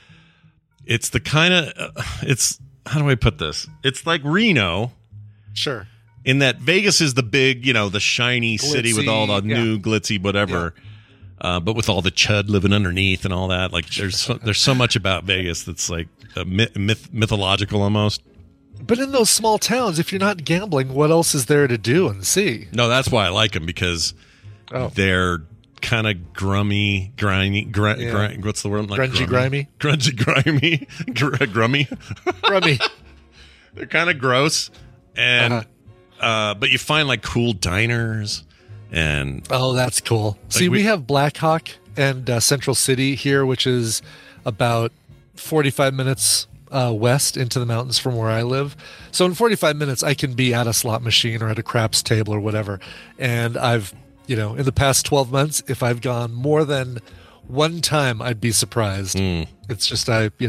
the kind of, how do I put this? It's like Reno. Sure. In that Vegas is the big, the shiny glitzy city with all the new glitzy whatever, but with all the chud living underneath and all that. There's so much about Vegas that's mythological almost. But in those small towns, if you're not gambling, what else is there to do and see? No, that's why I like them, because they're kind of grimy, what's the word? Grungy, grimy? Grungy, grimy. Grummy? Grummy. They're kind of gross. And but you find cool diners and... Oh, that's cool. See, we have Blackhawk and Central City here, which is about 45 minutes west into the mountains from where I live. So in 45 minutes, I can be at a slot machine or at a craps table or whatever. And I've, in the past 12 months, if I've gone more than one time, I'd be surprised. It's just,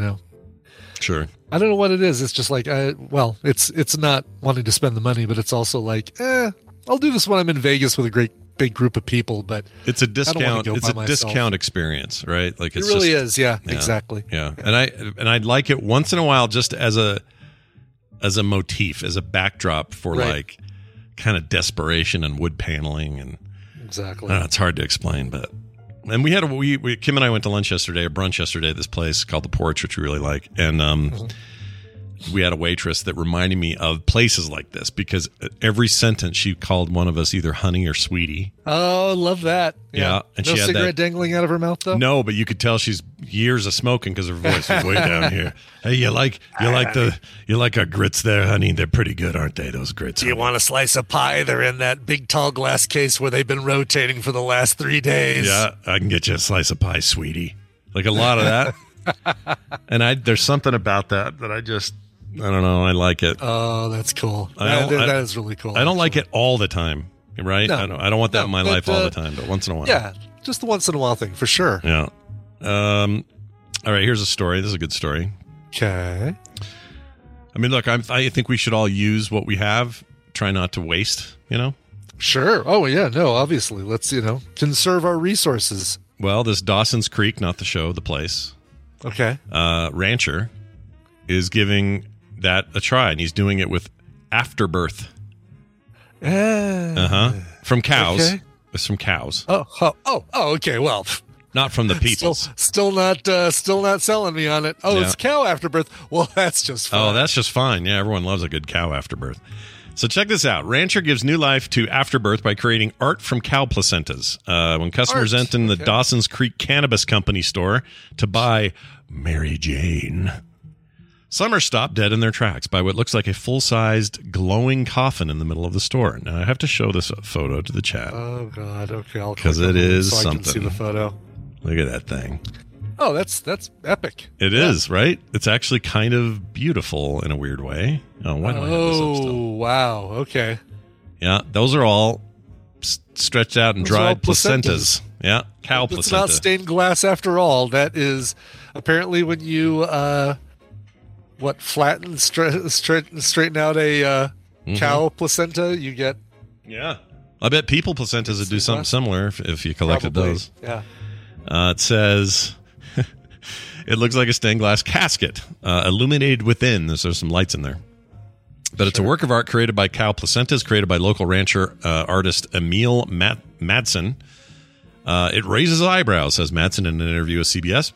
Sure. I don't know what it is. It's just it's not wanting to spend the money, but it's also I'll do this when I'm in Vegas with a great big group of people, but it's a discount. It's a discount experience, right? It really is. Yeah, exactly. Yeah. And I'd like it once in a while, just as a motif, as a backdrop for kind of desperation and wood paneling and exactly. I don't know, it's hard to explain, but. And we Kim and I went to lunch yesterday, or brunch yesterday, at this place called The Porch, which we really like. And we had a waitress that reminded me of places like this, because every sentence she called one of us either honey or sweetie. Oh, love that. Yeah. And no she had cigarette dangling out of her mouth, though? No, but you could tell she's years of smoking because her voice is way down here. Hey, you like our grits there, honey? They're pretty good, aren't they, those grits? Do you want a slice of pie? They're in that big tall glass case where they've been rotating for the last 3 days. Yeah, I can get you a slice of pie, sweetie. A lot of that. And there's something about that I don't know. I like it. Oh, that's cool. That is really cool. I don't like it all the time, right? No, I don't want that in my life all the time, but once in a while. Yeah, just the once in a while thing, for sure. Yeah. All right, here's a story. This is a good story. Okay. I mean, look, I think we should all use what we have. Try not to waste, Sure. Oh, yeah. No, obviously. Let's, conserve our resources. Well, this Dawson's Creek, not the show, the place. Okay. Rancher is giving that a try, and he's doing it with afterbirth. From cows. Okay. It's from cows. Oh, okay. Well, not from the people. Still not selling me on it. Oh, yeah. It's cow afterbirth. Well, that's just fine. Oh, that's just fine. Yeah, everyone loves a good cow afterbirth. So check this out. Rancher gives new life to afterbirth by creating art from cow placentas. When customers enter the Dawson's Creek Cannabis Company store to buy Mary Jane, some are stopped dead in their tracks by what looks like a full-sized glowing coffin in the middle of the store. Now, I have to show this photo to the chat. Oh, God. Okay, because it is so something. I can see the photo. Look at that thing. Oh, that's epic. It is, right? It's actually kind of beautiful in a weird way. Oh, why don't I have this up still? Oh, wow. Okay. Yeah, those are all stretched out and dried placentas. Yeah, cow placenta. It's not stained glass after all. That is apparently when you flatten, straighten out a cow placenta, you get I bet people placentas would do something similar if you collected those. Yeah. It says, it looks like a stained glass casket, illuminated within. There's some lights in there. But it's a work of art created by cow placentas, created by local rancher artist Emil Madsen. It raises eyebrows, says Madsen in an interview with CBS.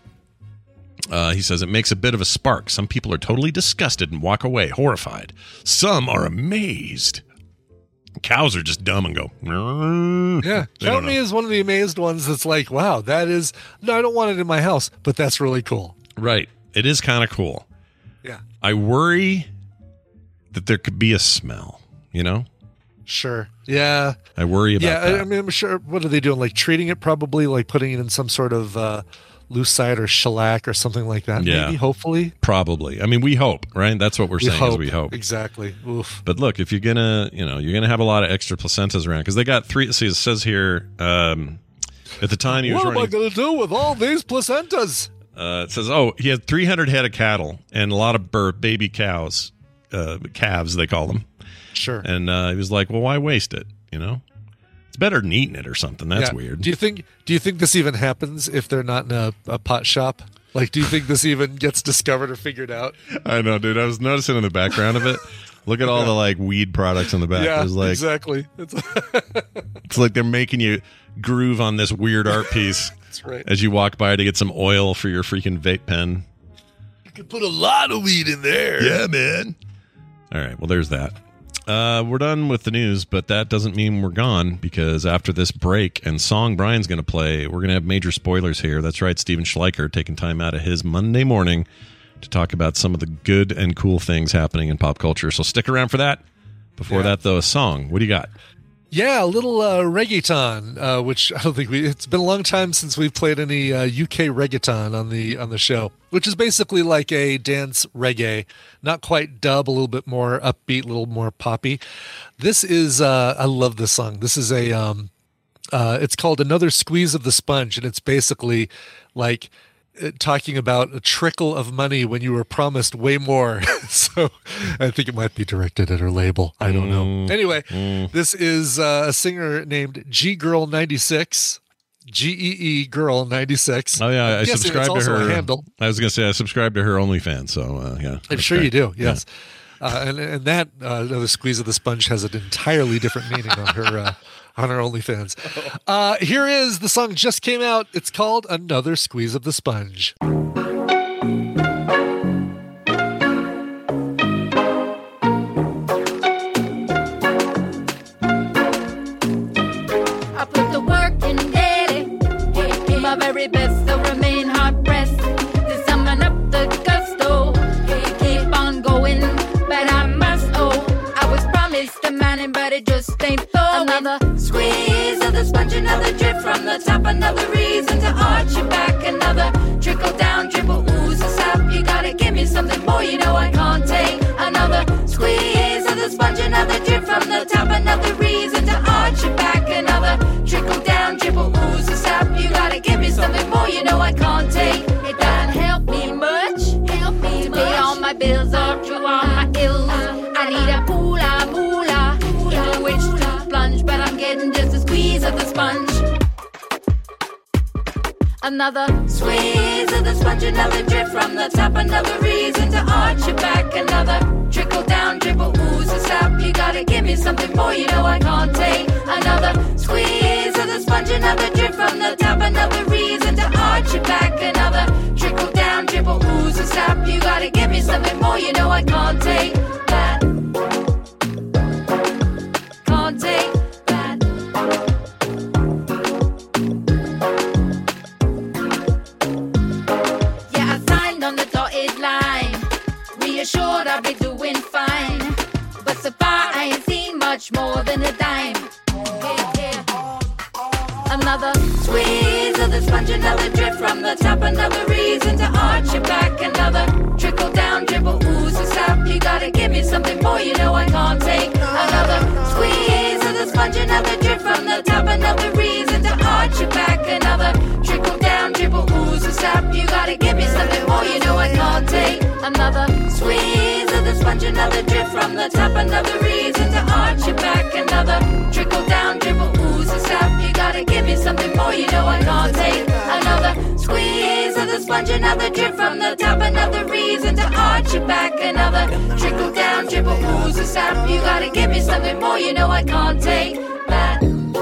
He says it makes a bit of a spark. Some people are totally disgusted and walk away, horrified. Some are amazed. Cows are just dumb and go, yeah. Cow me is one of the amazed ones that's like, wow, that is, no, I don't want it in my house, but that's really cool. Right. It is kind of cool. Yeah. I worry that there could be a smell, you know? Sure. Yeah. I worry about that. Yeah, I mean, I'm sure, what are they doing? Like treating it, probably like putting it in some sort of lucite or shellac or something like that. Yeah. Maybe, hopefully. Probably. I mean, we hope, right? That's what we're saying is we hope. Exactly. Oof. But look, if you're going to have a lot of extra placentas around, because they got 3, see, it says here, at the time he was running. What am I going to do with all these placentas? It says, he had 300 head of cattle and a lot of baby cows, calves, they call them. Sure. And he was like, well, why waste it? You know? It's better than eating it or something. That's weird. Do you think this even happens if they're not in a pot shop? Like, do you think this even gets discovered or figured out? I know, dude. I was noticing in the background of it. Look at all the like weed products in the back. Yeah, like, exactly. It's like they're making you groove on this weird art piece. That's right. As you walk by to get some oil for your freaking vape pen. You could put a lot of weed in there. Yeah, man. All right. Well, there's that. We're done with the news, but that doesn't mean we're gone, because after this break and song Brian's going to play, we're going to have major spoilers here. That's right, Steven Schleicher taking time out of his Monday morning to talk about some of the good and cool things happening in pop culture. So stick around for that. Before that, though, a song. What do you got? Yeah, a little reggaeton, which I don't think it's been a long time since we've played any UK reggaeton on the show, which is basically like a dance reggae, not quite dub, a little bit more upbeat, a little more poppy. This is, I love this song. This is it's called Another Squeeze of the Sponge, and it's basically like talking about a trickle of money when you were promised way more. So I think it might be directed at her label. I don't know. Anyway, this is a singer named G Girl 96. GEE Girl 96. Oh yeah, I subscribe to her handle. I was going to say I subscribe to her OnlyFans. So yeah, I'm sure you do. Yes, yeah. And that Another Squeeze of the Sponge has an entirely different meaning on her. On our OnlyFans. Here is the song just came out. It's called Another Squeeze of the Sponge. I put the work in daily, do my very best, so remain hard pressed to summon up the gusto, keep on going, but I must I was promised a man, but it just ain't flowing. Another squeeze of the sponge, another drip from the top, another reason to arch your back, another trickle down, dribble, ooze the sap. You gotta give me something more, you know I can't take another squeeze of the sponge, another drip from the top, another reason to arch your back, another trickle down, dribble, ooze the sap. You gotta give me something more, you know I can't take. It doesn't help me much, to pay all my bills or through all my ills. I need a moolah, into which to plunge, but I'm getting just a squeeze of the sponge. Another squeeze of the sponge, another drip from the top, another reason to arch your back, another trickle down, dribble, ooze the sap. You gotta give me something more, you know I can't take another squeeze of the sponge, another drip from the top, another reason to arch your back, another trickle down, dribble, ooze the sap. You gotta give me something more, you know I can't take that. Can't take that. Yeah, I signed on the dotted line, reassured I'll be doing fine, but so far I ain't seen much more than a dime. Another squeeze of the sponge, another drip from the top, another reason to arch your back, another trickle down, dribble, ooze the sap. You gotta give me something more, you know I can't take another squeeze of the sponge, another drip from the top, another reason to arch your back, another trickle down, dribble, ooze the sap. You gotta give me something more, you know I can't take another squeeze of the sponge, another drip from the top, another reason to arch your back, another trickle down, dribble, ooze and sap. You gotta give me something more, you know I can't take another squeeze of the sponge, another drip from the top, another reason to arch your back, another trickle down, dribble, ooze and sap. You gotta give me something more, you know I can't take that.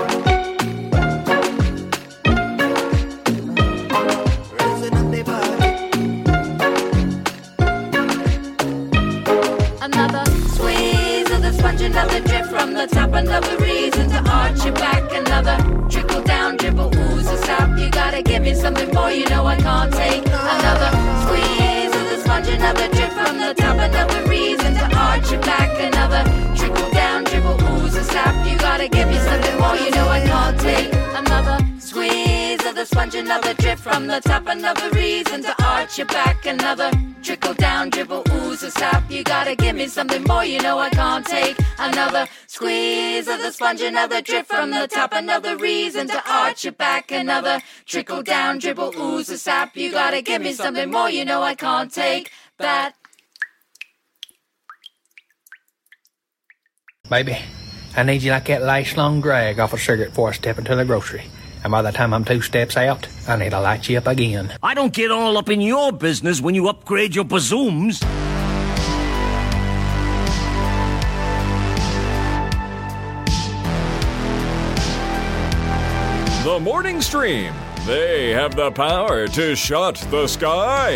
Another squeeze of the sponge, another drip from the top, another reason to arch your back, another trickle down, dribble, ooze and sap. You gotta give me something more, you know I can't take another squeeze of the sponge, another drip from the top, another reason to arch your back, another trickle down, dribble, ooze and sap. You gotta give me something more, you know I can't take another squeeze of the sponge, another drip from the top, another reason to arch your back, another trickle down, dribble, ooze and sap. You gotta give me something more, you know I can't take another squeeze of the sponge, another drip from the top, another reason to arch your back, another trickle down, dribble, ooze and sap. You gotta give me something more, you know I can't take that. Baby, I need you like that last long drag off a cigarette before I step into the grocery. And by the time I'm 2 steps out, I need to light you up again. I don't get all up in your business when you upgrade your bazooms. The Morning Stream. They have the power to shut the sky.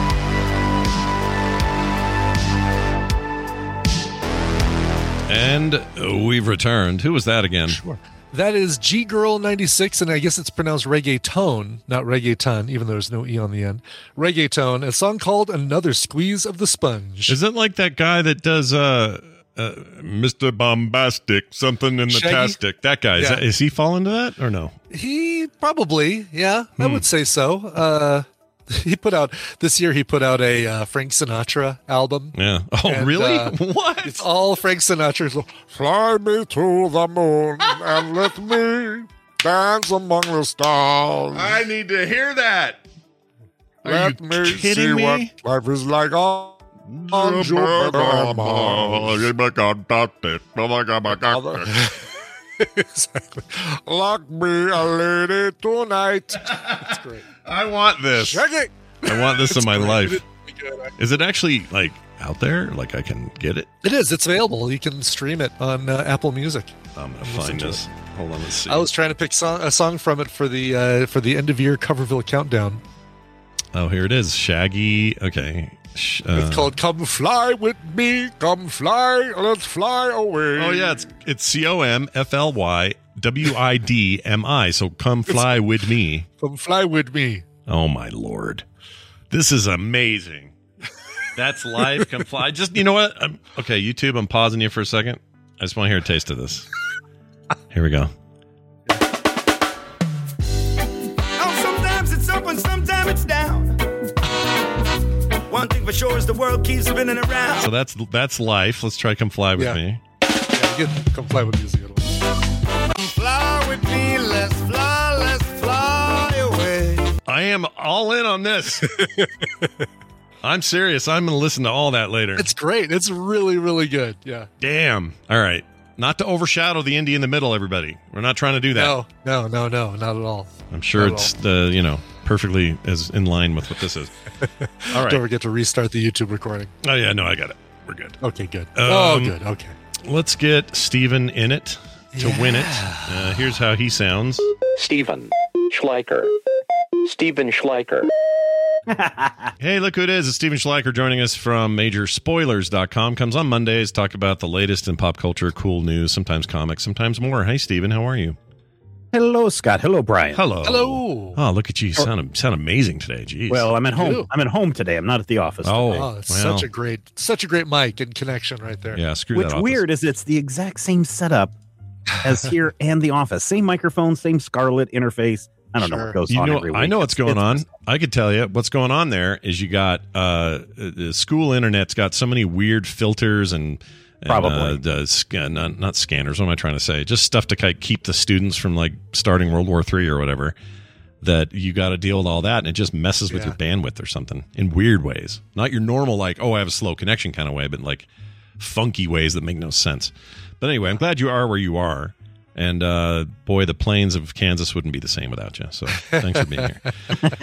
And we've returned. Who was that again? Sure. That is G-Girl96, and I guess it's pronounced reggaeton, not reggaeton, even though there's no E on the end. Reggaeton, a song called Another Squeeze of the Sponge. Is it like that guy that does Mr. Bombastic, something in the Shaggy? tastic? That guy, Yeah. is he fall into that or no? He probably, yeah, I would say so. He put out a Frank Sinatra album. Yeah. Oh, And, really? What? It's all Frank Sinatra's. Fly me to the moon and let me dance among the stars. I need to hear that. Are Let you me kidding see me? what life is like on Jupiter and Mars. Exactly. Lock me a lady tonight. That's great. I want this. Shaggy. I want this in my great. life. Is it actually like out there? Like I can get it? It is. It's available. You can stream it on Apple Music. I'm gonna find this. Hold on, let's see. I was trying to pick a song from it for the end of year Coverville countdown. Oh, here it is. Shaggy. Okay. It's called "Come Fly with Me, Come Fly, Let's Fly Away." Oh yeah, it's COMFLYWIDMI. So come fly with me. Come fly with me. Oh my Lord, this is amazing. That's live. Come fly. Just you know what? Okay, YouTube. I'm pausing you for a second. I just want to hear a taste of this. Here we go. Oh, sometimes it's up and sometimes it's down. One thing for sure is the world keeps spinning around. So that's life. Let's try "Come Fly with Me." Yeah, you get "Come Fly with Me." Come fly with me, let's fly away. I am all in on this. I'm serious. I'm going to listen to all that later. It's great. It's really, really good. Yeah. Damn. All right. Not to overshadow the indie in the middle, everybody. We're not trying to do that. No, not at all. I'm sure it's perfectly as in line with what this is. All right. Don't forget to restart the YouTube recording. Oh yeah, no, I got it. We're good. Okay, good. Good. Okay. Let's get Steven in it to win it. Here's how he sounds. Steven Schleicher. Hey, look who it is. It's Steven Schleicher joining us from Majorspoilers.com. Comes on Mondays, talk about the latest in pop culture, cool news, sometimes comics, sometimes more. Hey, Steven, how are you? Hello, Scott. Hello, Brian. Hello. Hello. Oh, look at you. You sound amazing today. Jeez. Well, I'm at home. I'm at home today. I'm not at the office. Oh, it's such a great mic and connection right there. Yeah, screw What's that. What's weird is it's the exact same setup as here and the office. Same microphone, same Scarlett interface. I don't know what goes on every week. I know what's going on. I could tell you what's going on there is you got the school internet's got so many weird filters and probably not scanners. What am I trying to say? Just stuff to keep the students from like starting World War III or whatever. that you got to deal with all that, and it just messes with your bandwidth or something in weird ways. Not your normal, like, oh, I have a slow connection kind of way, but like funky ways that make no sense. But anyway, I'm glad you are where you are. And boy, the plains of Kansas wouldn't be the same without you. So thanks for being here.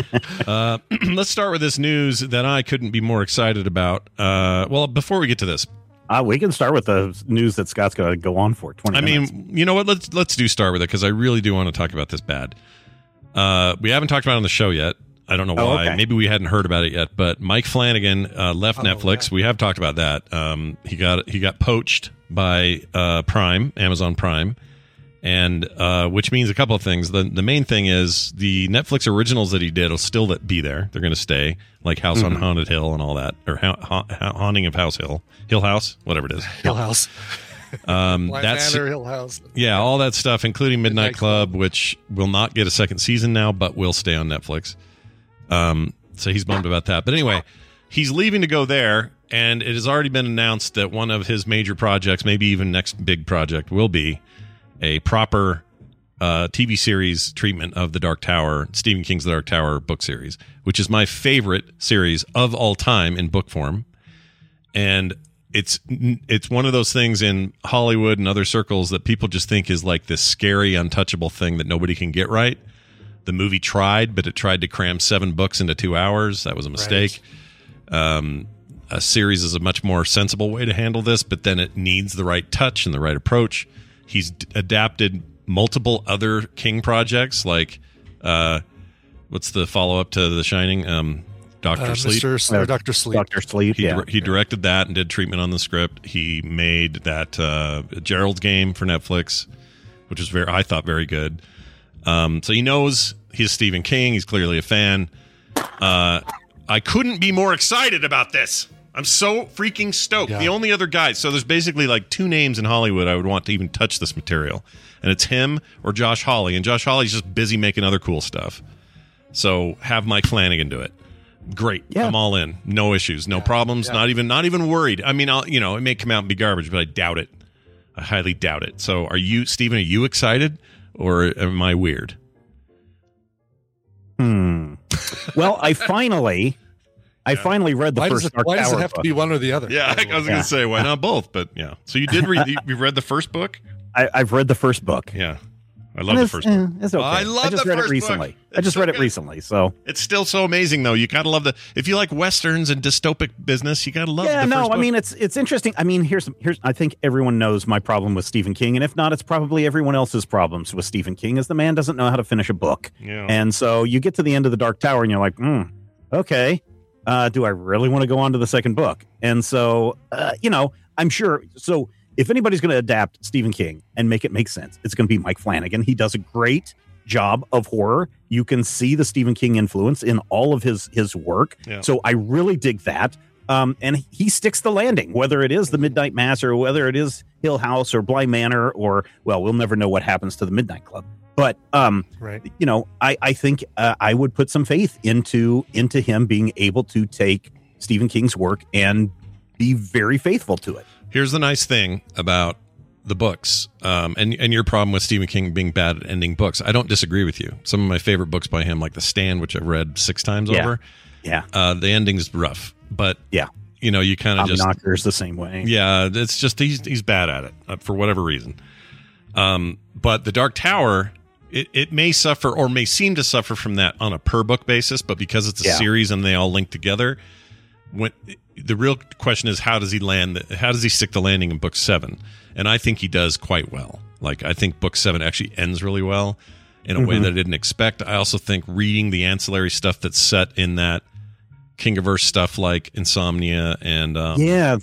Let's start with this news that I couldn't be more excited about. Well, before we get to this, we can start with the news that Scott's going to go on for 20 minutes. You know what? Let's start with it, because I really do want to talk about this bad. We haven't talked about it on the show yet. I don't know why. Okay. Maybe we hadn't heard about it yet. But Mike Flanagan left Netflix. Yeah. We have talked about that. He got poached by Amazon Prime, and which means a couple of things. The main thing is the Netflix originals that he did will still be there. They're going to stay, like House on Haunted Hill and all that, or Haunting of House Hill, Hill House, whatever it is. Hill House. That's Manor, Hill House. Yeah, all that stuff, including Midnight Club, which will not get a second season now, but will stay on Netflix. So he's bummed about that. But anyway, he's leaving to go there, and it has already been announced that one of his major projects, maybe even next big project, will be a proper TV series treatment of The Dark Tower, Stephen King's The Dark Tower book series, which is my favorite series of all time in book form. And it's one of those things in Hollywood and other circles that people just think is like this scary, untouchable thing that nobody can get right. The movie tried, but it tried to cram 7 books into 2 hours. That was a mistake. Right. A series is a much more sensible way to handle this, but then it needs the right touch and the right approach. He's adapted multiple other King projects, like what's the follow-up to The Shining? Dr. Sleep. Dr. Sleep. Dr. Sleep, He directed that and did treatment on the script. He made that Gerald's Game for Netflix, which is I thought very good. So he knows he's Stephen King. He's clearly a fan. I couldn't be more excited about this. I'm so freaking stoked. Yeah. The only other guy, so there's basically like 2 names in Hollywood I would want to even touch this material, and it's him or Josh Hawley. And Josh Hawley's just busy making other cool stuff. So have Mike Flanagan do it. Great. Yeah. I'm all in. No issues. No problems. Yeah. Not even worried. I mean, it may come out and be garbage, but I doubt it. I highly doubt it. So Stephen, are you excited, or am I weird? Well, I finally read the first Dark Tower. Why does it have to be one or the other? Yeah, I was going to say, why not both? But yeah. So you did read, you've read the first book? I've read the first book. Yeah. I love the first book. It's okay. I love the first read it recently. I just read it recently, so it's still so amazing, though. You gotta love if you like westerns and dystopic business, you gotta love. Yeah, the first book. I mean it's interesting. I mean, here's. I think everyone knows my problem with Stephen King, and if not, it's probably everyone else's problems with Stephen King. Is the man doesn't know how to finish a book, and so you get to the end of The Dark Tower, and you're like, okay, do I really want to go on to the second book? And so, I'm sure. So if anybody's going to adapt Stephen King and make it make sense, it's going to be Mike Flanagan. He does a great job of horror. You can see the Stephen King influence in all of his work. Yeah. So I really dig that. And he sticks the landing, whether it is the Midnight Mass or whether it is Hill House or Bly Manor or, well, we'll never know what happens to the Midnight Club. But, I think I would put some faith into him being able to take Stephen King's work and be very faithful to it. Here's the nice thing about the books, and your problem with Stephen King being bad at ending books. I don't disagree with you. Some of my favorite books by him, like The Stand, which I've read 6 times over. Yeah. The ending's rough, but yeah, you kind of just Knocker's the same way. Yeah, it's just he's bad at it for whatever reason. But The Dark Tower, it may suffer or may seem to suffer from that on a per book basis, but because it's a series and they all link together, the real question is how does he stick the landing in book 7? And I think he does quite well. Like, I think book 7 actually ends really well in a way that I didn't expect. I also think reading the ancillary stuff that's set in that Kingiverse stuff, like Insomnia and other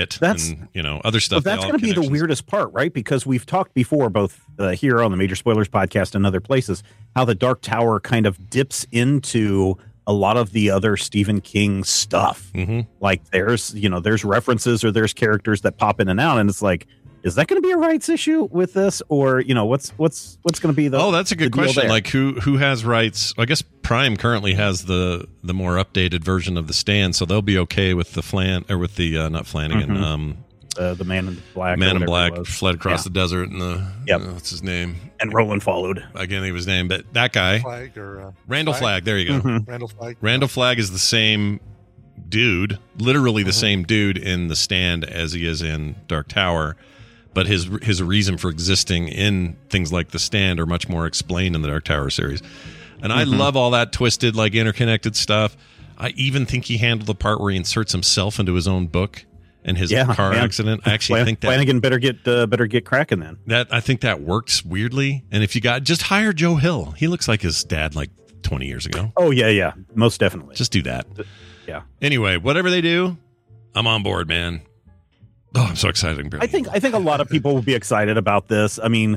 stuff. Well, that's going to be the weirdest part, right? Because we've talked before, both here on the Major Spoilers podcast and other places, how the Dark Tower kind of dips into a lot of the other Stephen King stuff. Like there's references or there's characters that pop in and out, and it's like, is that going to be a rights issue with this, or what's going to be the? Oh, that's a good question. Like who has rights? I guess Prime currently has the more updated version of The Stand, so they'll be okay with the not Flanagan. the Man in Black. Man in Black fled across the desert, and what's his name? And Roland followed. I can't think of his name, but that guy, Randall Flagg. There you go. Mm-hmm. Randall Flagg. Randall Flagg is the same dude, literally the same dude in The Stand as he is in Dark Tower. But his reason for existing in things like The Stand are much more explained in the Dark Tower series. And I love all that twisted, like interconnected stuff. I even think he handled the part where he inserts himself into his own book and his car accident. I actually think that Flanagan better get cracking then. I think that works weirdly. And if you just hire Joe Hill. He looks like his dad like 20 years ago. Oh yeah, most definitely. Just do that. Yeah. Anyway, whatever they do, I'm on board, man. Oh, I'm so excited. I think a lot of people will be excited about this. I mean,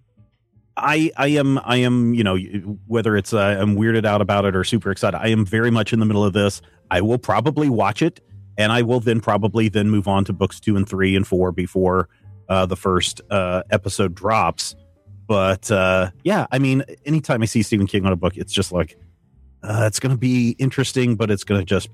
I am, you know, whether it's I'm weirded out about it or super excited, I am very much in the middle of this. I will probably watch it, and I will then move on to books 2 and 3 and 4 before the first episode drops. But yeah, I mean, anytime I see Stephen King on a book, it's just like it's going to be interesting, but it's going to just.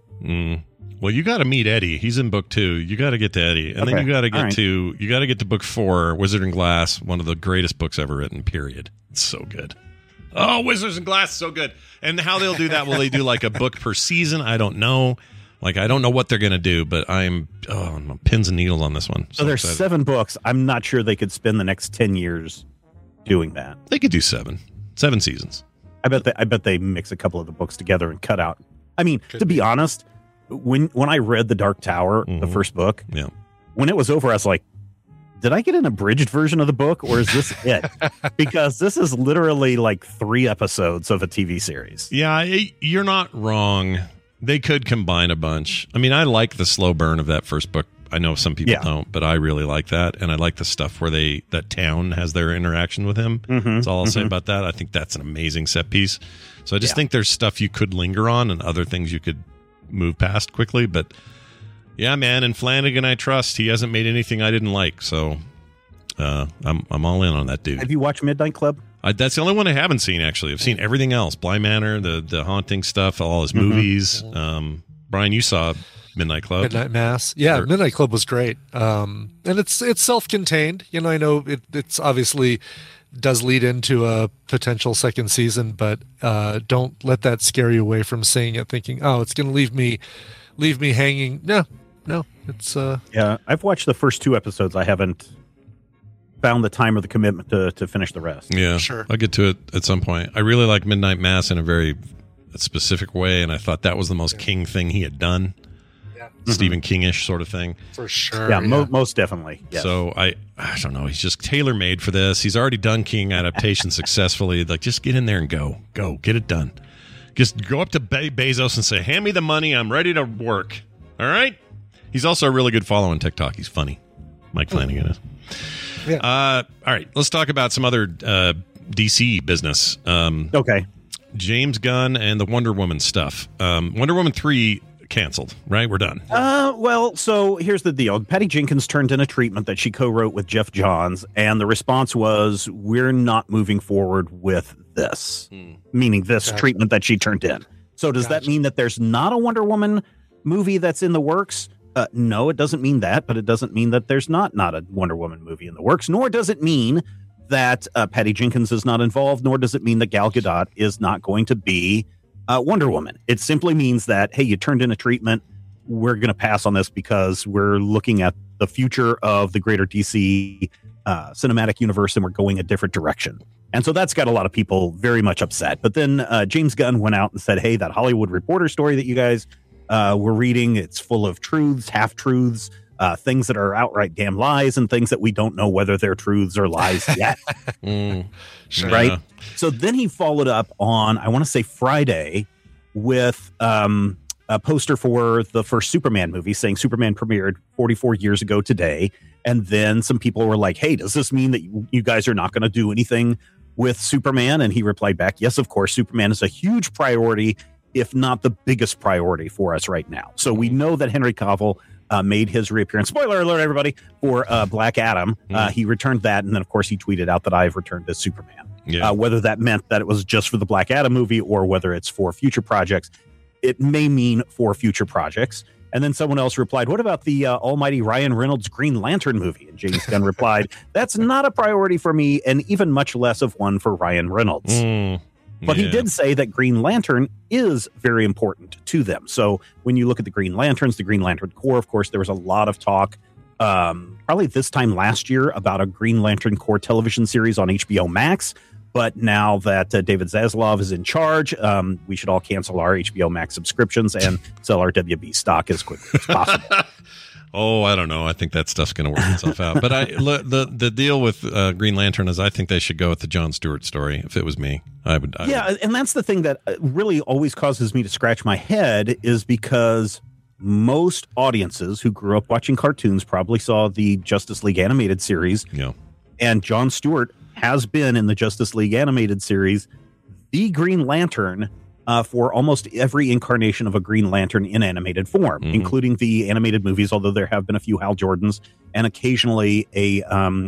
Well, you got to meet Eddie. He's in book 2. You got to get to Eddie, and then you got to get to book 4, Wizard and Glass, one of the greatest books ever written. Period. It's so good. Oh, Wizards and Glass, so good. And how they'll do that? Will they do like a book per season? I don't know. Like, I don't know what they're going to do, but I'm pins and needles on this one. So there's excited. 7 books. I'm not sure they could spend the next 10 years doing that. They could do 7 seasons. I bet they mix a couple of the books together and cut out. I mean, to be honest. When I read The Dark Tower, the first book, when it was over, I was like, did I get an abridged version of the book, or is this it? Because this is literally like 3 episodes of a TV series. Yeah, you're not wrong. They could combine a bunch. I mean, I like the slow burn of that first book. I know some people don't, but I really like that. And I like the stuff where that town has their interaction with him. That's all I'll say about that. I think that's an amazing set piece. So I just think there's stuff you could linger on and other things you could move past quickly, but yeah, man. And Flanagan, I trust. He hasn't made anything I didn't like, so I'm all in on that dude. Have you watched Midnight Club? That's the only one I haven't seen. Actually, I've seen everything else: Bly Manor, the haunting stuff, all his movies. Brian, you saw Midnight Club, Midnight Mass. Yeah, Midnight Club was great, and it's self-contained. You know, I know it's obviously does lead into a potential second season, but don't let that scare you away from seeing it thinking, oh, it's going to leave me hanging. No, it's yeah, I've watched the first 2 episodes. I haven't found the time or the commitment to finish the rest. Yeah, sure. I'll get to it at some point. I really like Midnight Mass in a very specific way, and I thought that was the most King thing he had done. Stephen King-ish sort of thing. For sure. Yeah, most definitely. Yes. So I don't know. He's just tailor-made for this. He's already done King adaptation successfully. Like, just get in there and go, get it done. Just go up to Bezos and say, hand me the money. I'm ready to work. All right? He's also a really good follow on TikTok. He's funny. Mike Flanagan is. Yeah. All right. Let's talk about some other DC business. Okay. James Gunn and the Wonder Woman stuff. Wonder Woman 3 canceled, right? We're done. Well, so here's the deal. Patty Jenkins turned in a treatment that she co-wrote with Jeff Johns, and the response was, we're not moving forward with this, meaning this treatment that she turned in. So does that mean that there's not a Wonder Woman movie that's in the works? No, it doesn't mean that, but it doesn't mean that there's not a Wonder Woman movie in the works, nor does it mean that Patty Jenkins is not involved, nor does it mean that Gal Gadot is not going to be Wonder Woman. It simply means that, hey, you turned in a treatment. We're going to pass on this because we're looking at the future of the greater DC cinematic universe, and we're going a different direction. And so that's got a lot of people very much upset. But then James Gunn went out and said, hey, that Hollywood Reporter story that you guys were reading, it's full of truths, half-truths, things that are outright damn lies, and things that we don't know whether they're truths or lies yet. Sure. Right? So then he followed up on, I want to say Friday, with a poster for the first Superman movie saying Superman premiered 44 years ago today. And then some people were like, hey, does this mean that you guys are not going to do anything with Superman? And he replied back, yes, of course, Superman is a huge priority, if not the biggest priority for us right now. So we know that Henry Cavill made his reappearance, spoiler alert, everybody, for Black Adam. He returned that, and then, of course, he tweeted out that I've returned as Superman. Yeah. Whether that meant that it was just for the Black Adam movie or whether it's for future projects, it may mean for future projects. And then someone else replied, what about the almighty Ryan Reynolds Green Lantern movie? And James Gunn replied, that's not a priority for me, and even much less of one for Ryan Reynolds. But he did say that Green Lantern is very important to them. So when you look at the Green Lanterns, the Green Lantern Corps, of course, there was a lot of talk probably this time last year about a Green Lantern Corps television series on HBO Max. But now that David Zaslav is in charge, we should all cancel our HBO Max subscriptions and sell our WB stock as quickly as possible. Oh, I don't know. I think that stuff's going to work itself out. But the deal with Green Lantern is I think they should go with the Jon Stewart story. If it was me, I would. And that's the thing that really always causes me to scratch my head is because most audiences who grew up watching cartoons probably saw the Justice League animated series. Yeah. And Jon Stewart has been in the Justice League animated series the Green Lantern for almost every incarnation of a Green Lantern in animated form, including the animated movies, although there have been a few Hal Jordans, and occasionally a,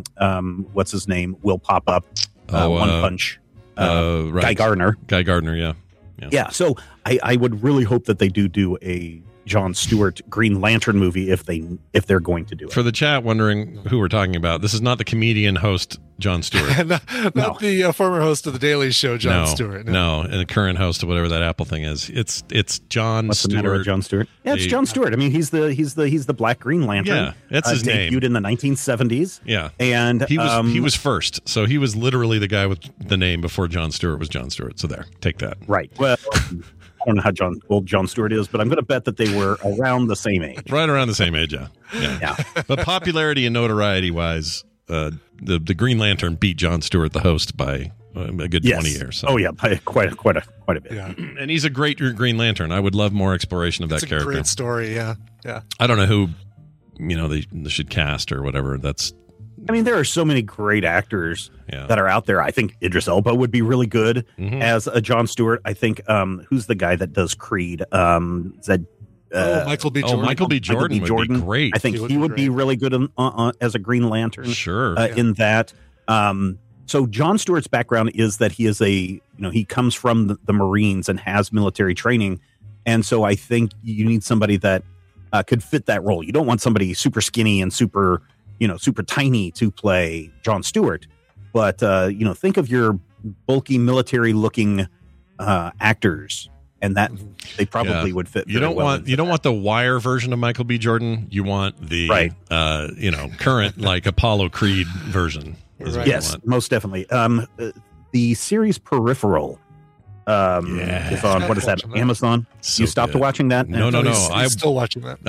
what's his name, will pop up, One Punch, right. Guy Gardner. Guy Gardner, yeah. So I would really hope that they do a Jon Stewart Green Lantern movie if they're going to do it. For the chat wondering who we're talking about, this is not the comedian host Jon Stewart. not the former host of the Daily Show, Jon Stewart. No, and the current host of whatever that Apple thing is. It's Jon What's Stewart. The matter with Jon Stewart? Yeah, it's Jon Stewart. I mean, he's the Black Green Lantern. Yeah, that's his name. Debuted in the 1970s. Yeah, and he was first, so he was literally the guy with the name before Jon Stewart was Jon Stewart. So there, take that. Right. Well. I don't know how old Jon Stewart is, but I'm going to bet that they were around the same age. Right around the same age, yeah. But popularity and notoriety wise, the Green Lantern beat Jon Stewart, the host, by a good 20 years. So. Oh yeah, by quite a bit. Yeah. And he's a great Green Lantern. I would love more exploration of that character. It's a great story. Yeah. I don't know who they should cast or whatever. I mean, there are so many great actors that are out there. I think Idris Elba would be really good as a Jon Stewart. I think who's the guy that does Creed? Michael B. Jordan. Michael B. Jordan would be great. I think he would be really good as a Green Lantern. Sure. In that. So Jon Stewart's background is that he is he comes from the Marines and has military training. And so I think you need somebody that could fit that role. You don't want somebody super skinny and super tiny to play Jon Stewart, but think of your bulky military looking actors, and that they probably would fit. You don't want the Wire version of Michael B. Jordan. You want the current like Apollo Creed version. Yes, most definitely. The series Peripheral. Is on what is that? Amazon. So you stopped watching that? No. I'm still watching that.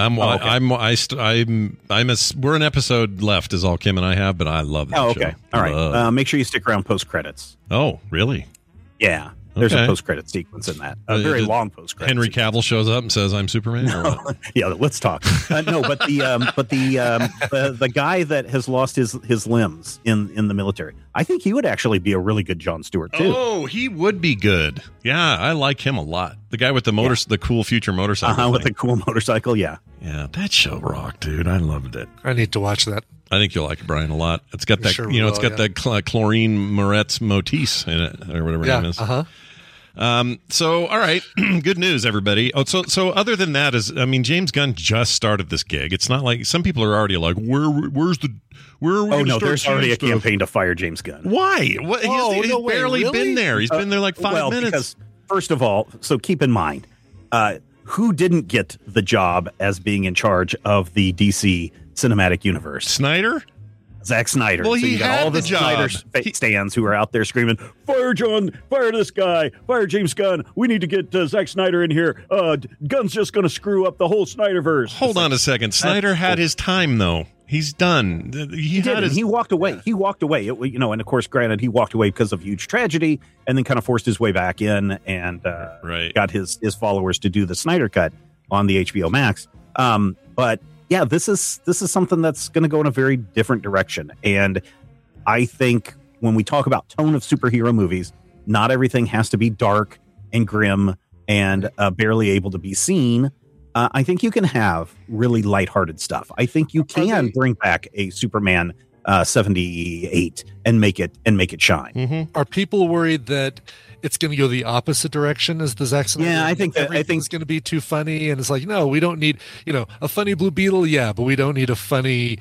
We're an episode left, is all Kim and I have, but I love that. Oh, okay. Show. All right. Make sure you stick around post credits. Oh, really? Yeah. There's a post credit sequence in that. A very long post credit. Henry Cavill shows up and says, "I'm Superman." Or what? Yeah, let's talk. No, but the guy that has lost his limbs in the military, I think he would actually be a really good Jon Stewart too. Oh, he would be good. Yeah, I like him a lot. The guy with the cool future motorcycle. With the cool motorcycle. Yeah. Yeah, that show rocked, dude. I loved it. I need to watch that. I think you'll like it, Brian, a lot. It's got that, it's got that Chlorine Moretz Motis in it, or whatever her name is. So, all right, good news, everybody. Oh, so other than that James Gunn just started this gig. It's not like some people are already like, where are we? Oh no, there's already a campaign to fire James Gunn. Why? What? He's barely been there. He's been there like 5 minutes. Because first of all, so keep in mind, who didn't get the job as being in charge of the DC Cinematic Universe? Snyder? Zack Snyder. Well, so you got all the Snyder stands who are out there screaming, "Fire John! Fire this guy! Fire James Gunn! We need to get Zack Snyder in here. Gunn's just going to screw up the whole Snyderverse." Hold on a second. Snyder had his time, though. He's done. He walked away. He walked away. And of course, granted, he walked away because of huge tragedy, and then kind of forced his way back in and got his followers to do the Snyder Cut on the HBO Max. But yeah, this is something that's going to go in a very different direction. And I think when we talk about tone of superhero movies, not everything has to be dark and grim and barely able to be seen. I think you can have really lighthearted stuff. I think you can bring back a Superman 78 and make it shine. Are people worried that it's going to go the opposite direction as the Zack Snyder. Yeah, I think it's going to be too funny, and it's like, no, we don't need, a funny Blue Beetle, yeah, but we don't need a funny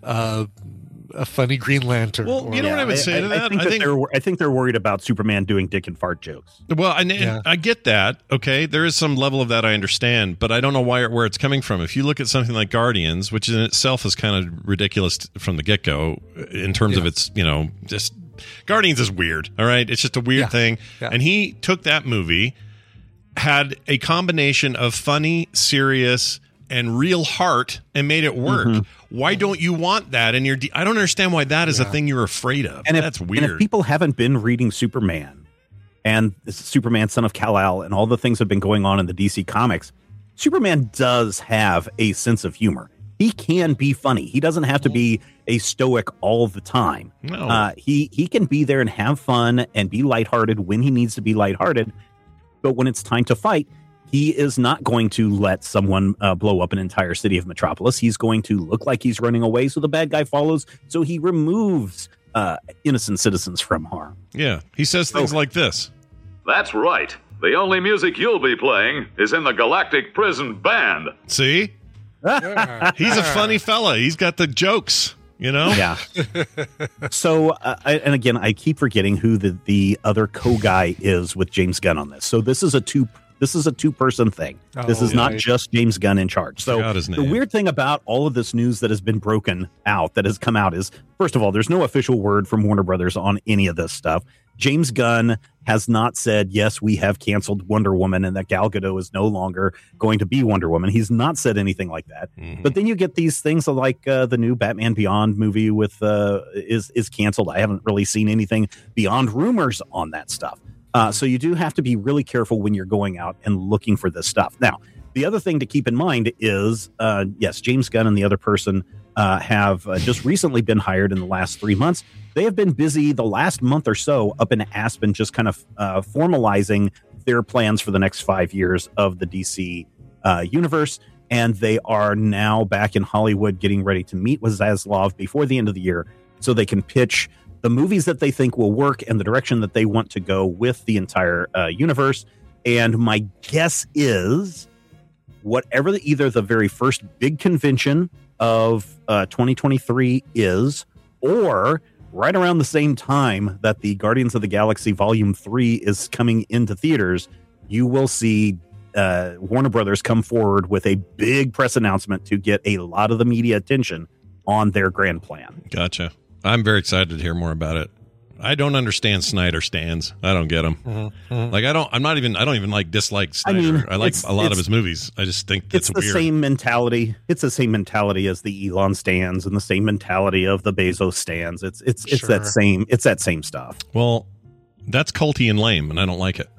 Green Lantern. Well, you know what I would say to that? I think they're worried about Superman doing dick and fart jokes. Well, and I get that. Okay, there is some level of that I understand, but I don't know where it's coming from. If you look at something like Guardians, which in itself is kind of ridiculous from the get go in terms of its, just Guardians is weird. All right, it's just a weird thing, and he took that movie, had a combination of funny, serious, and real heart, and made it work. Why don't you want that in your I don't understand why that is a thing you're afraid of. And that's weird. And if people haven't been reading Superman and Superman Son of Kal-El and all the things that have been going on in the DC comics, Superman does have a sense of humor. He can be funny. He doesn't have to be a stoic all the time. No. He can be there and have fun and be lighthearted when he needs to be lighthearted. But when it's time to fight, he is not going to let someone blow up an entire city of Metropolis. He's going to look like he's running away, so the bad guy follows. So he removes innocent citizens from harm. Yeah, he says things like this. That's right. The only music you'll be playing is in the Galactic Prison Band. See? He's a funny fella. He's got the jokes, Yeah. So, and again, I keep forgetting who the other co-guy is with James Gunn on this. So this is a two-person thing. This is not just James Gunn in charge. So the weird thing about all of this news that has been broken out, that has come out, is, first of all, there's no official word from Warner Brothers on any of this stuff. James Gunn has not said, yes, we have canceled Wonder Woman and that Gal Gadot is no longer going to be Wonder Woman. He's not said anything like that. But then you get these things like the new Batman Beyond movie is canceled. I haven't really seen anything beyond rumors on that stuff. So you do have to be really careful when you're going out and looking for this stuff. Now, the other thing to keep in mind is, yes, James Gunn and the other person have just recently been hired in the last 3 months. They have been busy the last month or so up in Aspen, just kind of formalizing their plans for the next 5 years of the DC universe. And they are now back in Hollywood getting ready to meet with Zaslav before the end of the year so they can pitch the movies that they think will work and the direction that they want to go with the entire universe. And my guess is whatever either the very first big convention of 2023 is, or right around the same time that the Guardians of the Galaxy Volume 3 is coming into theaters, you will see Warner Brothers come forward with a big press announcement to get a lot of the media attention on their grand plan. Gotcha. I'm very excited to hear more about it. I don't understand Snyder stands. I don't get them. Like I don't even like dislike Snyder. I like a lot of his movies. I just think it's the weird. Same mentality. It's the same mentality as the Elon stands and the same mentality of the Bezos stands. It's that same stuff. Well, that's culty and lame, and I don't like it.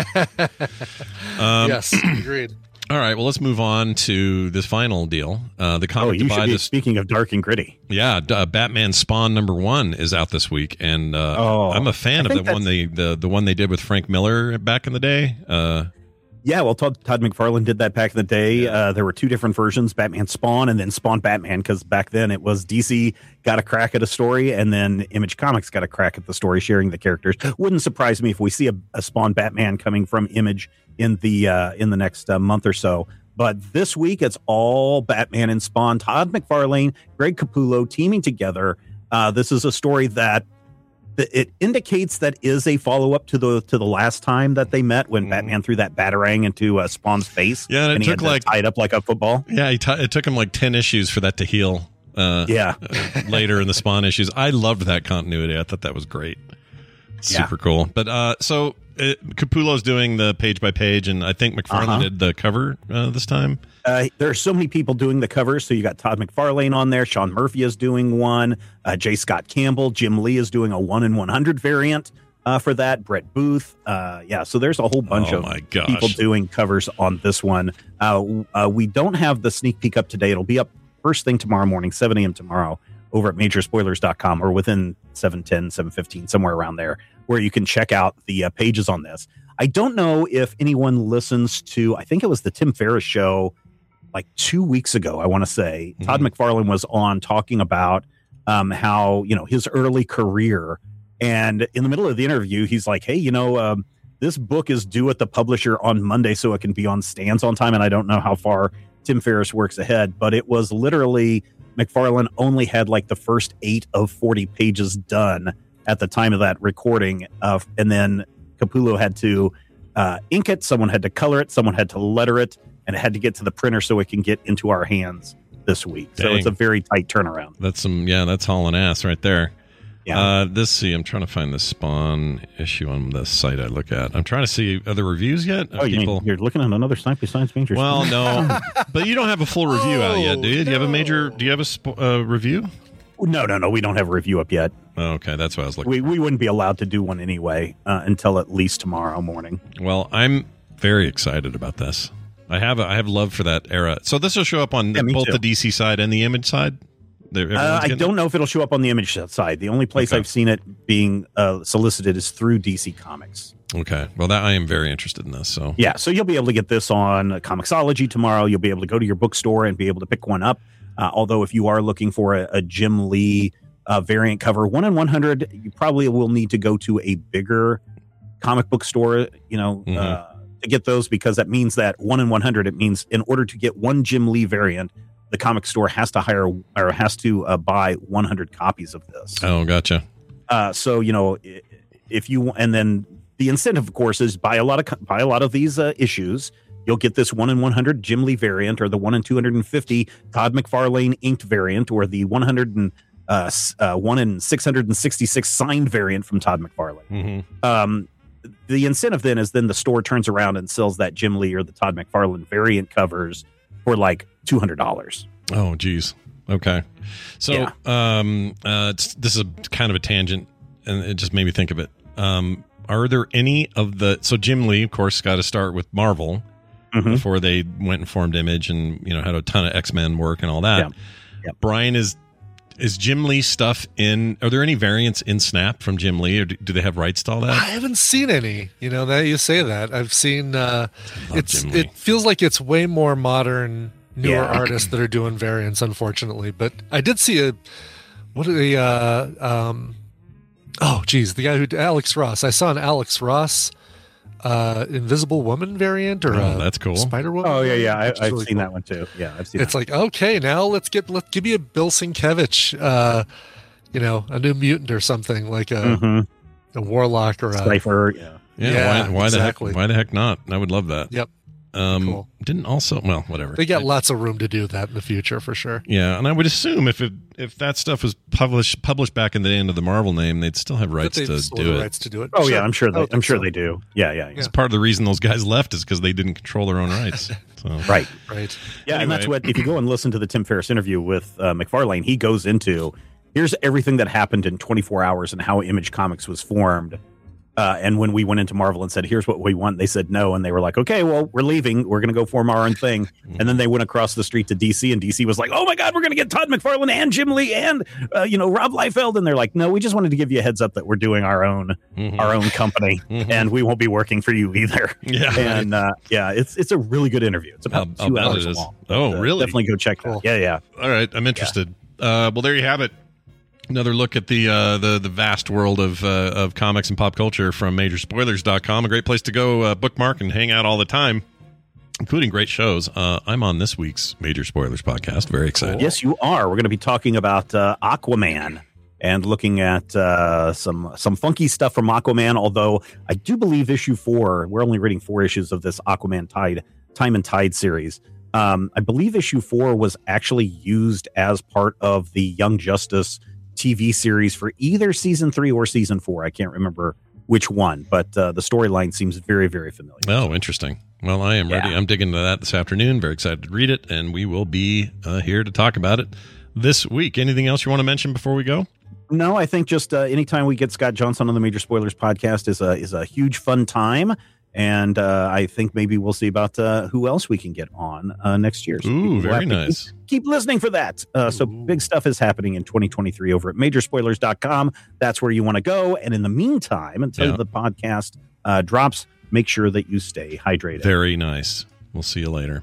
Yes, agreed. All right, well, let's move on to this final deal. The comic to buy this. Speaking of dark and gritty, yeah, Batman Spawn #1 is out this week, and I'm a fan of the one they did with Frank Miller back in the day. Yeah, well, Todd McFarlane did that back in the day. There were two different versions, Batman Spawn and then Spawn Batman, because back then it was DC got a crack at a story, and then Image Comics got a crack at the story, sharing the characters. Wouldn't surprise me if we see a Spawn Batman coming from Image in the next month or so. But this week, it's all Batman and Spawn. Todd McFarlane, Greg Capullo teaming together. This is a story that it indicates that is a follow-up to the last time that they met when Batman threw that batarang into Spawn's face. Yeah, and it took tied up like a football. Yeah, it took him like 10 issues for that to heal. Later in the Spawn issues. I loved that continuity. I thought that was great. Super cool. But so Capullo's doing the page by page, and I think McFarlane did the cover this time. There are so many people doing the covers. So you got Todd McFarlane on there. Sean Murphy is doing one. J. Scott Campbell. Jim Lee is doing a 1/100 variant for that. Brett Booth. So there's a whole bunch of people doing covers on this one. We don't have the sneak peek up today. It'll be up first thing tomorrow morning, 7 a.m. tomorrow, over at majorspoilers.com or within 7:10, 7:15, somewhere around there, where you can check out the pages on this. I don't know if anyone listens to, I think it was the Tim Ferriss show like 2 weeks ago, I want to say. Todd McFarlane was on talking about how, his early career. And in the middle of the interview, he's like, hey, this book is due at the publisher on Monday so it can be on stands on time. And I don't know how far Tim Ferriss works ahead, but it was literally McFarlane only had like the first 8 of 40 pages done at the time of that recording. And then Capullo had to ink it. Someone had to color it. Someone had to letter it, and it had to get to the printer so it can get into our hands this week. Dang. So it's a very tight turnaround. That's hauling ass right there. Yeah. I'm trying to find the Spawn issue on the site I look at. I'm trying to see other reviews yet. Oh, you're looking at another site besides Major? Well, no, but you don't have a full review out yet, do you? Do you have a review? No. We don't have a review up yet. Oh, okay, that's what I was looking. We wouldn't be allowed to do one anyway until at least tomorrow morning. Well, I'm very excited about this. I have love for that era. So this will show up on both the DC side and the Image side. I don't know if it'll show up on the Image side. The only place I've seen it being solicited is through DC Comics. Okay. Well, I am very interested in this. So so you'll be able to get this on Comixology tomorrow. You'll be able to go to your bookstore and be able to pick one up. Although if you are looking for a Jim Lee variant cover, 1 in 100, you probably will need to go to a bigger comic book store, to get those, because that means that 1 in 100, it means in order to get one Jim Lee variant, the comic store has to buy 100 copies of this. Oh, gotcha. So if you, and then the incentive, of course, is buy a lot of these issues. You'll get this 1 in 100 Jim Lee variant, or the 1 in 250 Todd McFarlane inked variant, or the 1 in 666 signed variant from Todd McFarlane. Mm-hmm. The incentive then is the store turns around and sells that Jim Lee or the Todd McFarlane variant covers for like $200. Oh, geez. Okay. So this is kind of a tangent, and it just made me think of it. Are there any of the... So Jim Lee, of course, got to start with Marvel before they went and formed Image and, had a ton of X-Men work and all that. Yeah. Brian, is Jim Lee stuff in... Are there any variants in Snap from Jim Lee, or do they have rights to all that? I haven't seen any. That you say that. I've seen... it feels like it's way more modern, newer artists that are doing variants, unfortunately. But I did see the guy who... Alex Ross. I saw an Alex Ross Invisible Woman variant, or that's cool. Spider Woman. Oh yeah, I've really seen that one too. Yeah, I've seen. It's like, okay, now let's give me a Bill Sienkiewicz, a New Mutant or something, like a Warlock or a Cypher. Yeah. Why exactly. the heck not? I would love that. Yep. Cool. Didn't also, well, whatever. They got lots of room to do that in the future for sure. Yeah, and I would assume if that stuff was published back in the day under the Marvel name, they'd still have rights to do it. Rights to do it. Oh yeah, I'm sure they do. Yeah. It's part of the reason those guys left is because they didn't control their own rights. So. Right. Yeah, anyway. And that's what, if you go and listen to the Tim Ferriss interview with McFarlane, he goes into, here's everything that happened in 24 hours and how Image Comics was formed. And when we went into Marvel and said, here's what we want, they said no. And they were like, okay, well, we're leaving. We're going to go form our own thing. And then they went across the street to DC, and DC was like, oh my God, we're going to get Todd McFarlane and Jim Lee and, Rob Liefeld. And they're like, no, we just wanted to give you a heads up that we're doing our own company and we won't be working for you either. Yeah. And it's a really good interview. It's about 2 hours long. Oh, really? Definitely go check it out. Yeah. All right. I'm interested. Well, there you have it. Another look at the vast world of comics and pop culture from Majorspoilers.com. A great place to go bookmark and hang out all the time, including great shows. I'm on this week's Major Spoilers podcast. Very excited. Yes, you are. We're going to be talking about Aquaman and looking at some funky stuff from Aquaman, although I do believe issue 4, we're only reading 4 issues of this Aquaman Time and Tide series. I believe issue 4 was actually used as part of the Young Justice TV series for either season 3 or season 4. I can't remember which one, but the storyline seems very, very familiar. Oh, interesting. Well, I am ready. I'm digging into that this afternoon. Very excited to read it, and we will be here to talk about it this week. Anything else you want to mention before we go? No, I think just anytime we get Scott Johnson on the Major Spoilers podcast is a huge fun time. And I think maybe we'll see about who else we can get on next year. So ooh, very nice. Keep listening for that. So big stuff is happening in 2023 over at Majorspoilers.com. That's where you want to go. And in the meantime, until the podcast drops, make sure that you stay hydrated. Very nice. We'll see you later.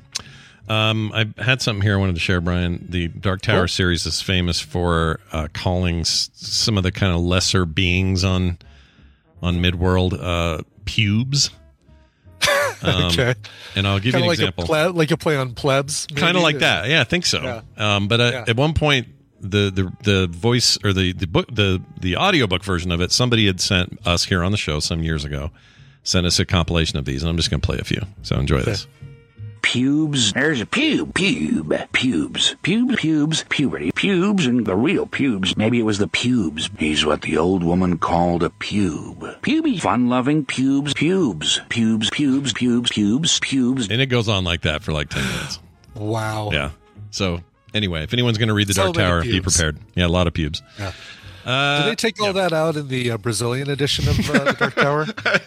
I had something here I wanted to share, Brian. The Dark Tower series is famous for calling some of the kind of lesser beings on Midworld pubes. Okay. And I'll give you an example. Like a play on plebs? Kind of like that. Yeah, I think so. Yeah. But at one point, the voice or the book, the audiobook version of it, somebody had sent us here on the show some years ago, sent us a compilation of these, and I'm just going to play a few. So enjoy this. Pubes. There's a pubes, pubes, puberty, pubes, and the real pubes. Maybe it was the pubes. He's what the old woman called a pube. Puby, fun-loving pubes. And it goes on like that for like 10 minutes. Wow. Yeah. So anyway, if anyone's going to read The Dark Tower, be prepared. Yeah, a lot of pubes. Yeah. Did they take all that out in the Brazilian edition of The Dark Tower?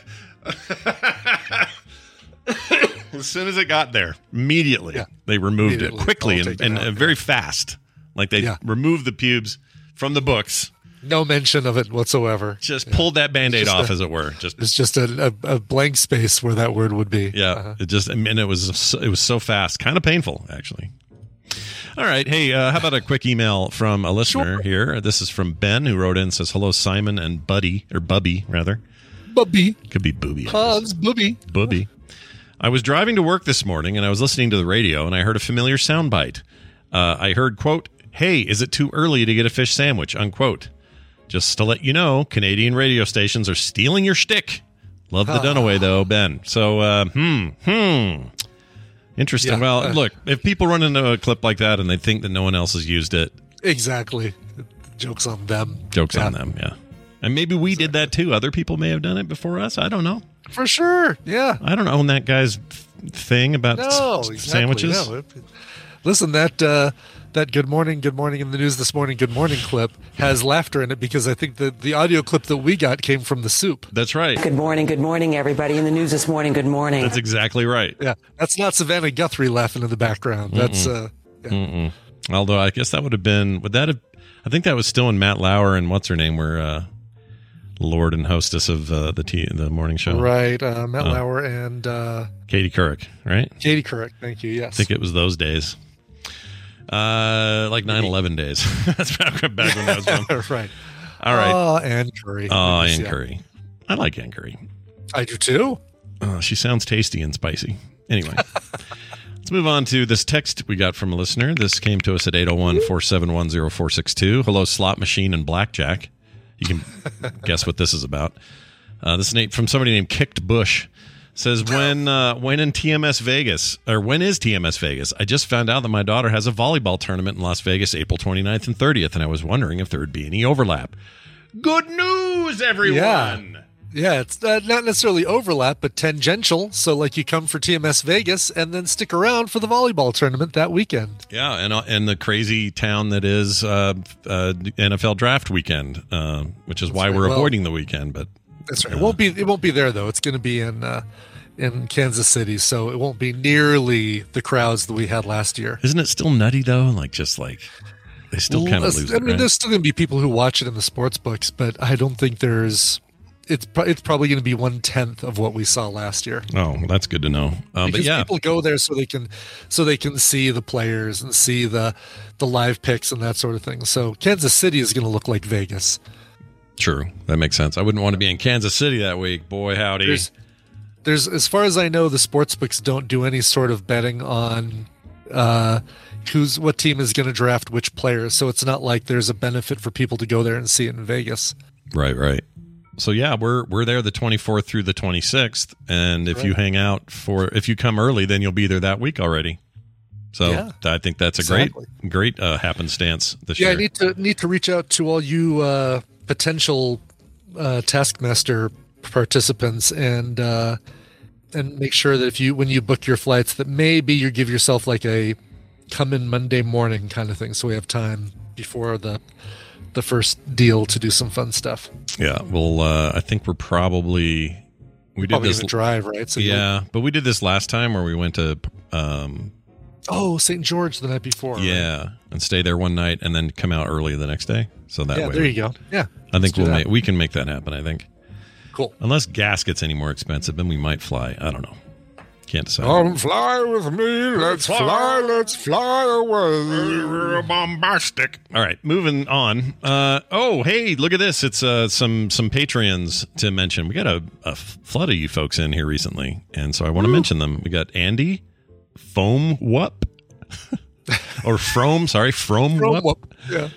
As soon as it got there, immediately they removed it quickly and very fast. Like they removed the pubes from the books. No mention of it whatsoever. Just pulled that Band-Aid off, as it were. It's just a blank space where that word would be. Yeah, it was so fast, kind of painful, actually. All right, hey, how about a quick email from a listener here? This is from Ben, who wrote in and says, "Hello, Simon and Buddy, or Bubby rather. Bubby could be Booby. Hans Bubby. I was driving to work this morning, and I was listening to the radio, and I heard a familiar soundbite. I heard, quote, 'Hey, is it too early to get a fish sandwich?' Unquote. Just to let you know, Canadian radio stations are stealing your shtick. Love the Dunaway, though, Ben." So, interesting. Yeah, well, look, if people run into a clip like that and they think that no one else has used it. Exactly. Joke's on them. On them, yeah. And maybe we did that, too. Other people may have done it before us. I don't know. For sure, yeah. I don't own that guy's thing about sandwiches. No. Listen, that good morning in the news this morning, good morning clip has laughter in it because I think the audio clip that we got came from the soup. That's right. Good morning, everybody. In the news this morning, good morning. That's exactly right. Yeah, that's not Savannah Guthrie laughing in the background. That's Although I guess that would have been, I think that was still in Matt Lauer and what's her name were Lord and hostess of the morning show. Right, Matt Lauer and Katie Couric, right? Katie Couric, thank you, yes. I think it was those days. Like 9/11 days. That's back when I was young. Right. All right. Oh, Ann Curry. Oh, Ann Curry. I like Ann Curry. I do too. She sounds tasty and spicy. Anyway. Let's move on to this text we got from a listener. This came to us at 801-471-0462. Hello, slot machine and blackjack. You can guess what this is about. This is from somebody named Kicked Bush. Says, when is TMS Vegas? I just found out that my daughter has a volleyball tournament in Las Vegas April 29th and 30th, and I was wondering if there would be any overlap. Good news, everyone! Yeah, it's not necessarily overlap, but tangential. So, like, you come for TMS Vegas and then stick around for the volleyball tournament that weekend. Yeah, and the crazy town that is NFL draft weekend, which is why we're avoiding the weekend. But that's right. It won't be there though. It's going to be in Kansas City, so it won't be nearly the crowds that we had last year. Isn't it still nutty though? They still kind of lose it. I mean, right? There's still going to be people who watch it in the sports books, but I don't think there's. It's probably going to be 1/10 of what we saw last year. Oh, that's good to know. But yeah, people go there so they can see the players and see the live picks and that sort of thing. So Kansas City is going to look like Vegas. True, that makes sense. I wouldn't want to be in Kansas City that week. Boy, howdy. There's as far as I know, the sports books don't do any sort of betting on what team is going to draft which players. So it's not like there's a benefit for people to go there and see it in Vegas. Right. So yeah, we're there the 24th through the 26th, and if you hang out if you come early, then you'll be there that week already. So I think that's a great happenstance this year. Yeah, I need to reach out to all you potential Taskmaster participants and make sure that when you book your flights, that maybe you give yourself like a come in Monday morning kind of thing, so we have time before the first deal to do some fun stuff. Yeah, well, I think we did this drive, right? So but we did this last time where we went to St. George the night before. Yeah, right? And stay there one night and then come out early the next day. So that way, there you go. Yeah, I think we can make that happen. I think. Cool. Unless gas gets any more expensive, then we might fly. I don't know. Can't decide. Come fly with me. Let's fly away. Bombastic. All right, moving on. Hey, look at this. It's some Patreons to mention. We got a flood of you folks in here recently, and so I want to mention them. We got Andy, Foam Whup, or From Whup. Yeah.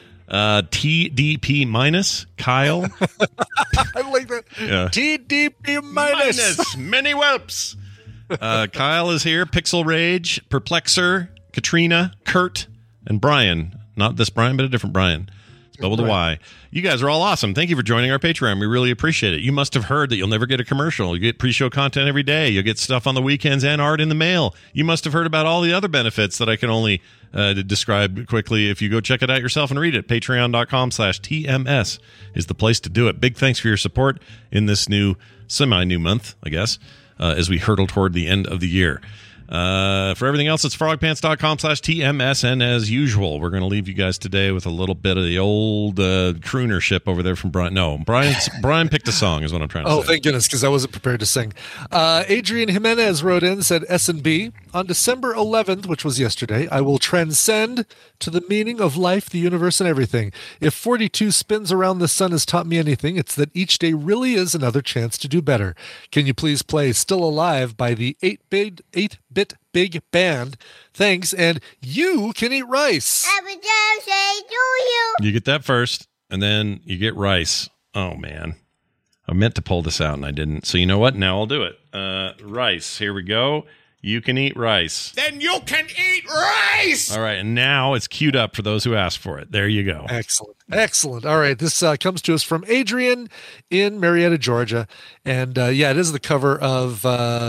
TDP minus, Kyle. I like that. Yeah. TDP minus. Many whelps. Kyle is here. Pixel Rage, Perplexer, Katrina, Kurt, and Brian. Not this Brian, but a different Brian. Spelled with a Y. You guys are all awesome. Thank you for joining our Patreon. We really appreciate it. You must have heard that you'll never get a commercial. You get pre-show content every day. You'll get stuff on the weekends and art in the mail. You must have heard about all the other benefits that I can only describe quickly. If you go check it out yourself and read it, patreon.com/TMS is the place to do it. Big thanks for your support in this new, semi-new month, I guess, as we hurtle toward the end of the year. For everything else, it's frogpants.com/TMS. And as usual, we're going to leave you guys today with a little bit of the old croonership over there from Brian. No, Brian picked a song is what I'm trying to say. Oh, thank goodness, because I wasn't prepared to sing. Adrian Jimenez wrote in, said, S&B, on December 11th, which was yesterday, I will transcend to the meaning of life, the universe, and everything. If 42 spins around the sun has taught me anything, it's that each day really is another chance to do better. Can you please play Still Alive by the 8-Bit Big Band? Thanks, and you can eat rice. Happy birthday to you. You get that first, and then you get rice. Oh, man. I meant to pull this out, and I didn't. So you know what? Now I'll do it. Rice. Here we go. You can eat rice. Then you can eat rice! All right, and now it's queued up for those who asked for it. There you go. Excellent. All right, this comes to us from Adrian in Marietta, Georgia. And it is the cover of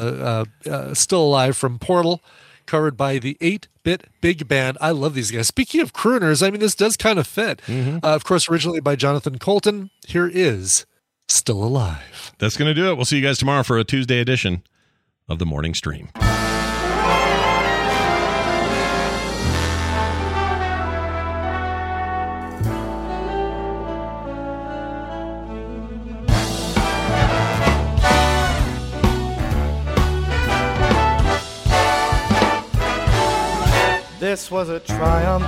Still Alive from Portal, covered by the 8-Bit Big Band. I love these guys. Speaking of crooners, I mean, this does kind of fit. Mm-hmm. Of course, originally by Jonathan Colton. Here is Still Alive. That's going to do it. We'll see you guys tomorrow for a Tuesday edition of the Morning Stream. This was a triumph.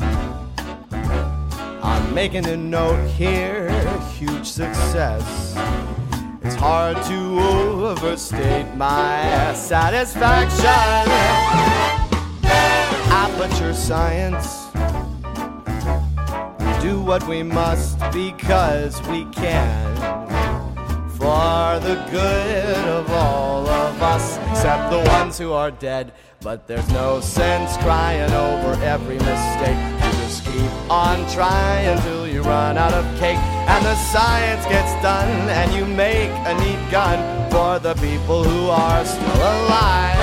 I'm making a note here, huge success. It's hard to overstate my satisfaction. Aperture science. Do what we must because we can. For the good of all of us, except the ones who are dead. But there's no sense crying over every mistake. You just keep on trying till you run out of cake. And the science gets done and you make a neat gun for the people who are still alive.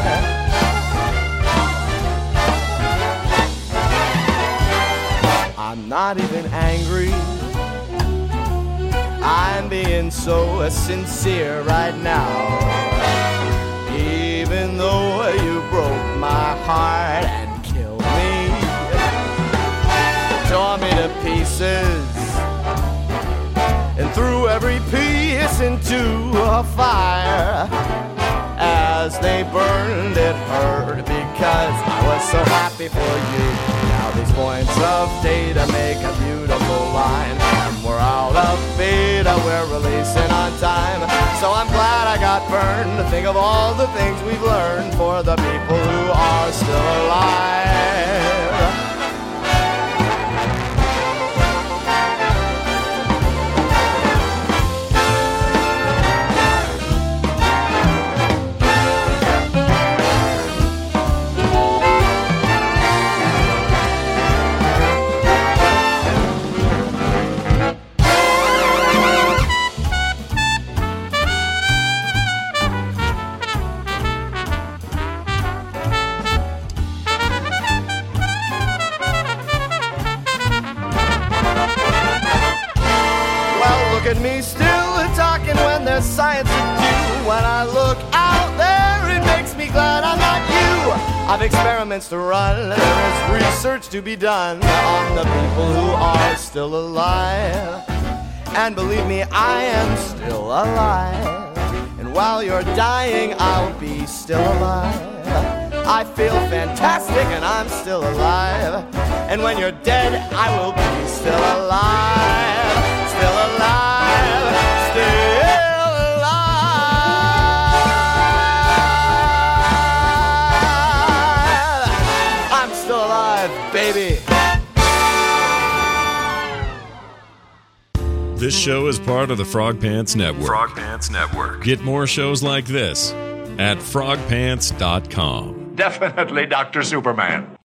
I'm not even angry. I'm being so sincere right now. Even though you broke my heart and killed me, tore me to pieces, and threw every piece into a fire. As they burned, it hurt because I was so happy for you. Now these points of data make a beautiful line, and we're out of beta, we're releasing on time. So I'm glad I got burned to think of all the things we've learned for the people who are still alive. Look at me still talking when there's science to do. When I look out there, it makes me glad I'm not you. I've experiments to run, there is research to be done on the people who are still alive. And believe me, I am still alive. And while you're dying, I'll be still alive. I feel fantastic and I'm still alive. And when you're dead, I will be still alive. Still alive. Still alive. I'm still alive, baby. This show is part of the Frog Pants Network. Frog Pants Network. Get more shows like this at frogpants.com. Definitely Dr. Superman.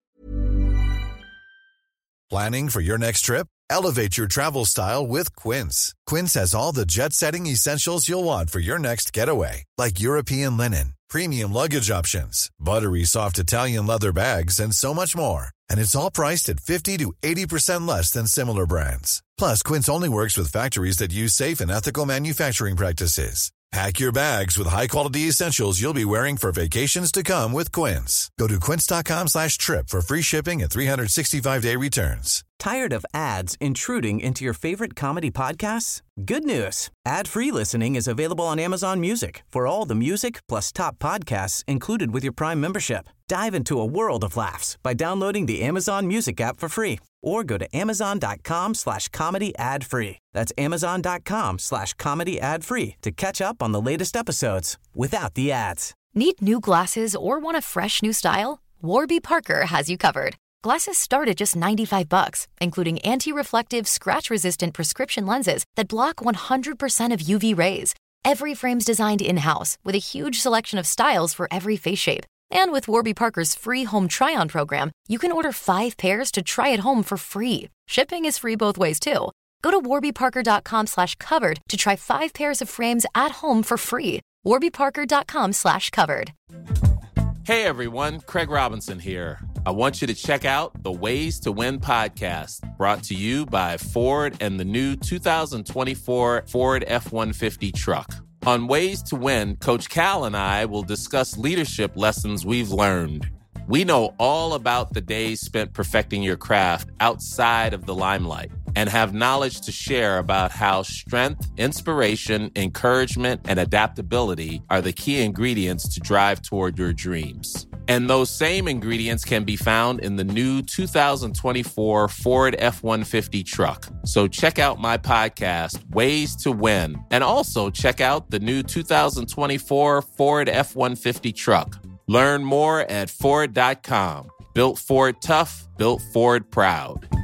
Planning for your next trip? Elevate your travel style with Quince. Quince has all the jet-setting essentials you'll want for your next getaway, like European linen, premium luggage options, buttery soft Italian leather bags, and so much more. And it's all priced at 50 to 80% less than similar brands. Plus, Quince only works with factories that use safe and ethical manufacturing practices. Pack your bags with high-quality essentials you'll be wearing for vacations to come with Quince. Go to quince.com/trip for free shipping and 365-day returns. Tired of ads intruding into your favorite comedy podcasts? Good news. Ad-free listening is available on Amazon Music for all the music plus top podcasts included with your Prime membership. Dive into a world of laughs by downloading the Amazon Music app for free or go to amazon.com/comedy ad-free. That's amazon.com/comedy ad-free to catch up on the latest episodes without the ads. Need new glasses or want a fresh new style? Warby Parker has you covered. Glasses start at just $95, including anti-reflective, scratch-resistant prescription lenses that block 100% of UV rays. Every frame's designed in-house with a huge selection of styles for every face shape. And with Warby Parker's free home try-on program, you can order 5 pairs to try at home for free. Shipping is free both ways, too. Go to warbyparker.com/covered to try 5 pairs of frames at home for free. warbyparker.com/covered. Hey everyone, Craig Robinson here. I want you to check out the Ways to Win podcast, brought to you by Ford and the new 2024 Ford F-150 truck. On Ways to Win, Coach Cal and I will discuss leadership lessons we've learned. We know all about the days spent perfecting your craft outside of the limelight and have knowledge to share about how strength, inspiration, encouragement, and adaptability are the key ingredients to drive toward your dreams. And those same ingredients can be found in the new 2024 Ford F-150 truck. So check out my podcast, Ways to Win, and also check out the new 2024 Ford F-150 truck. Learn more at Ford.com. Built Ford tough, built Ford proud.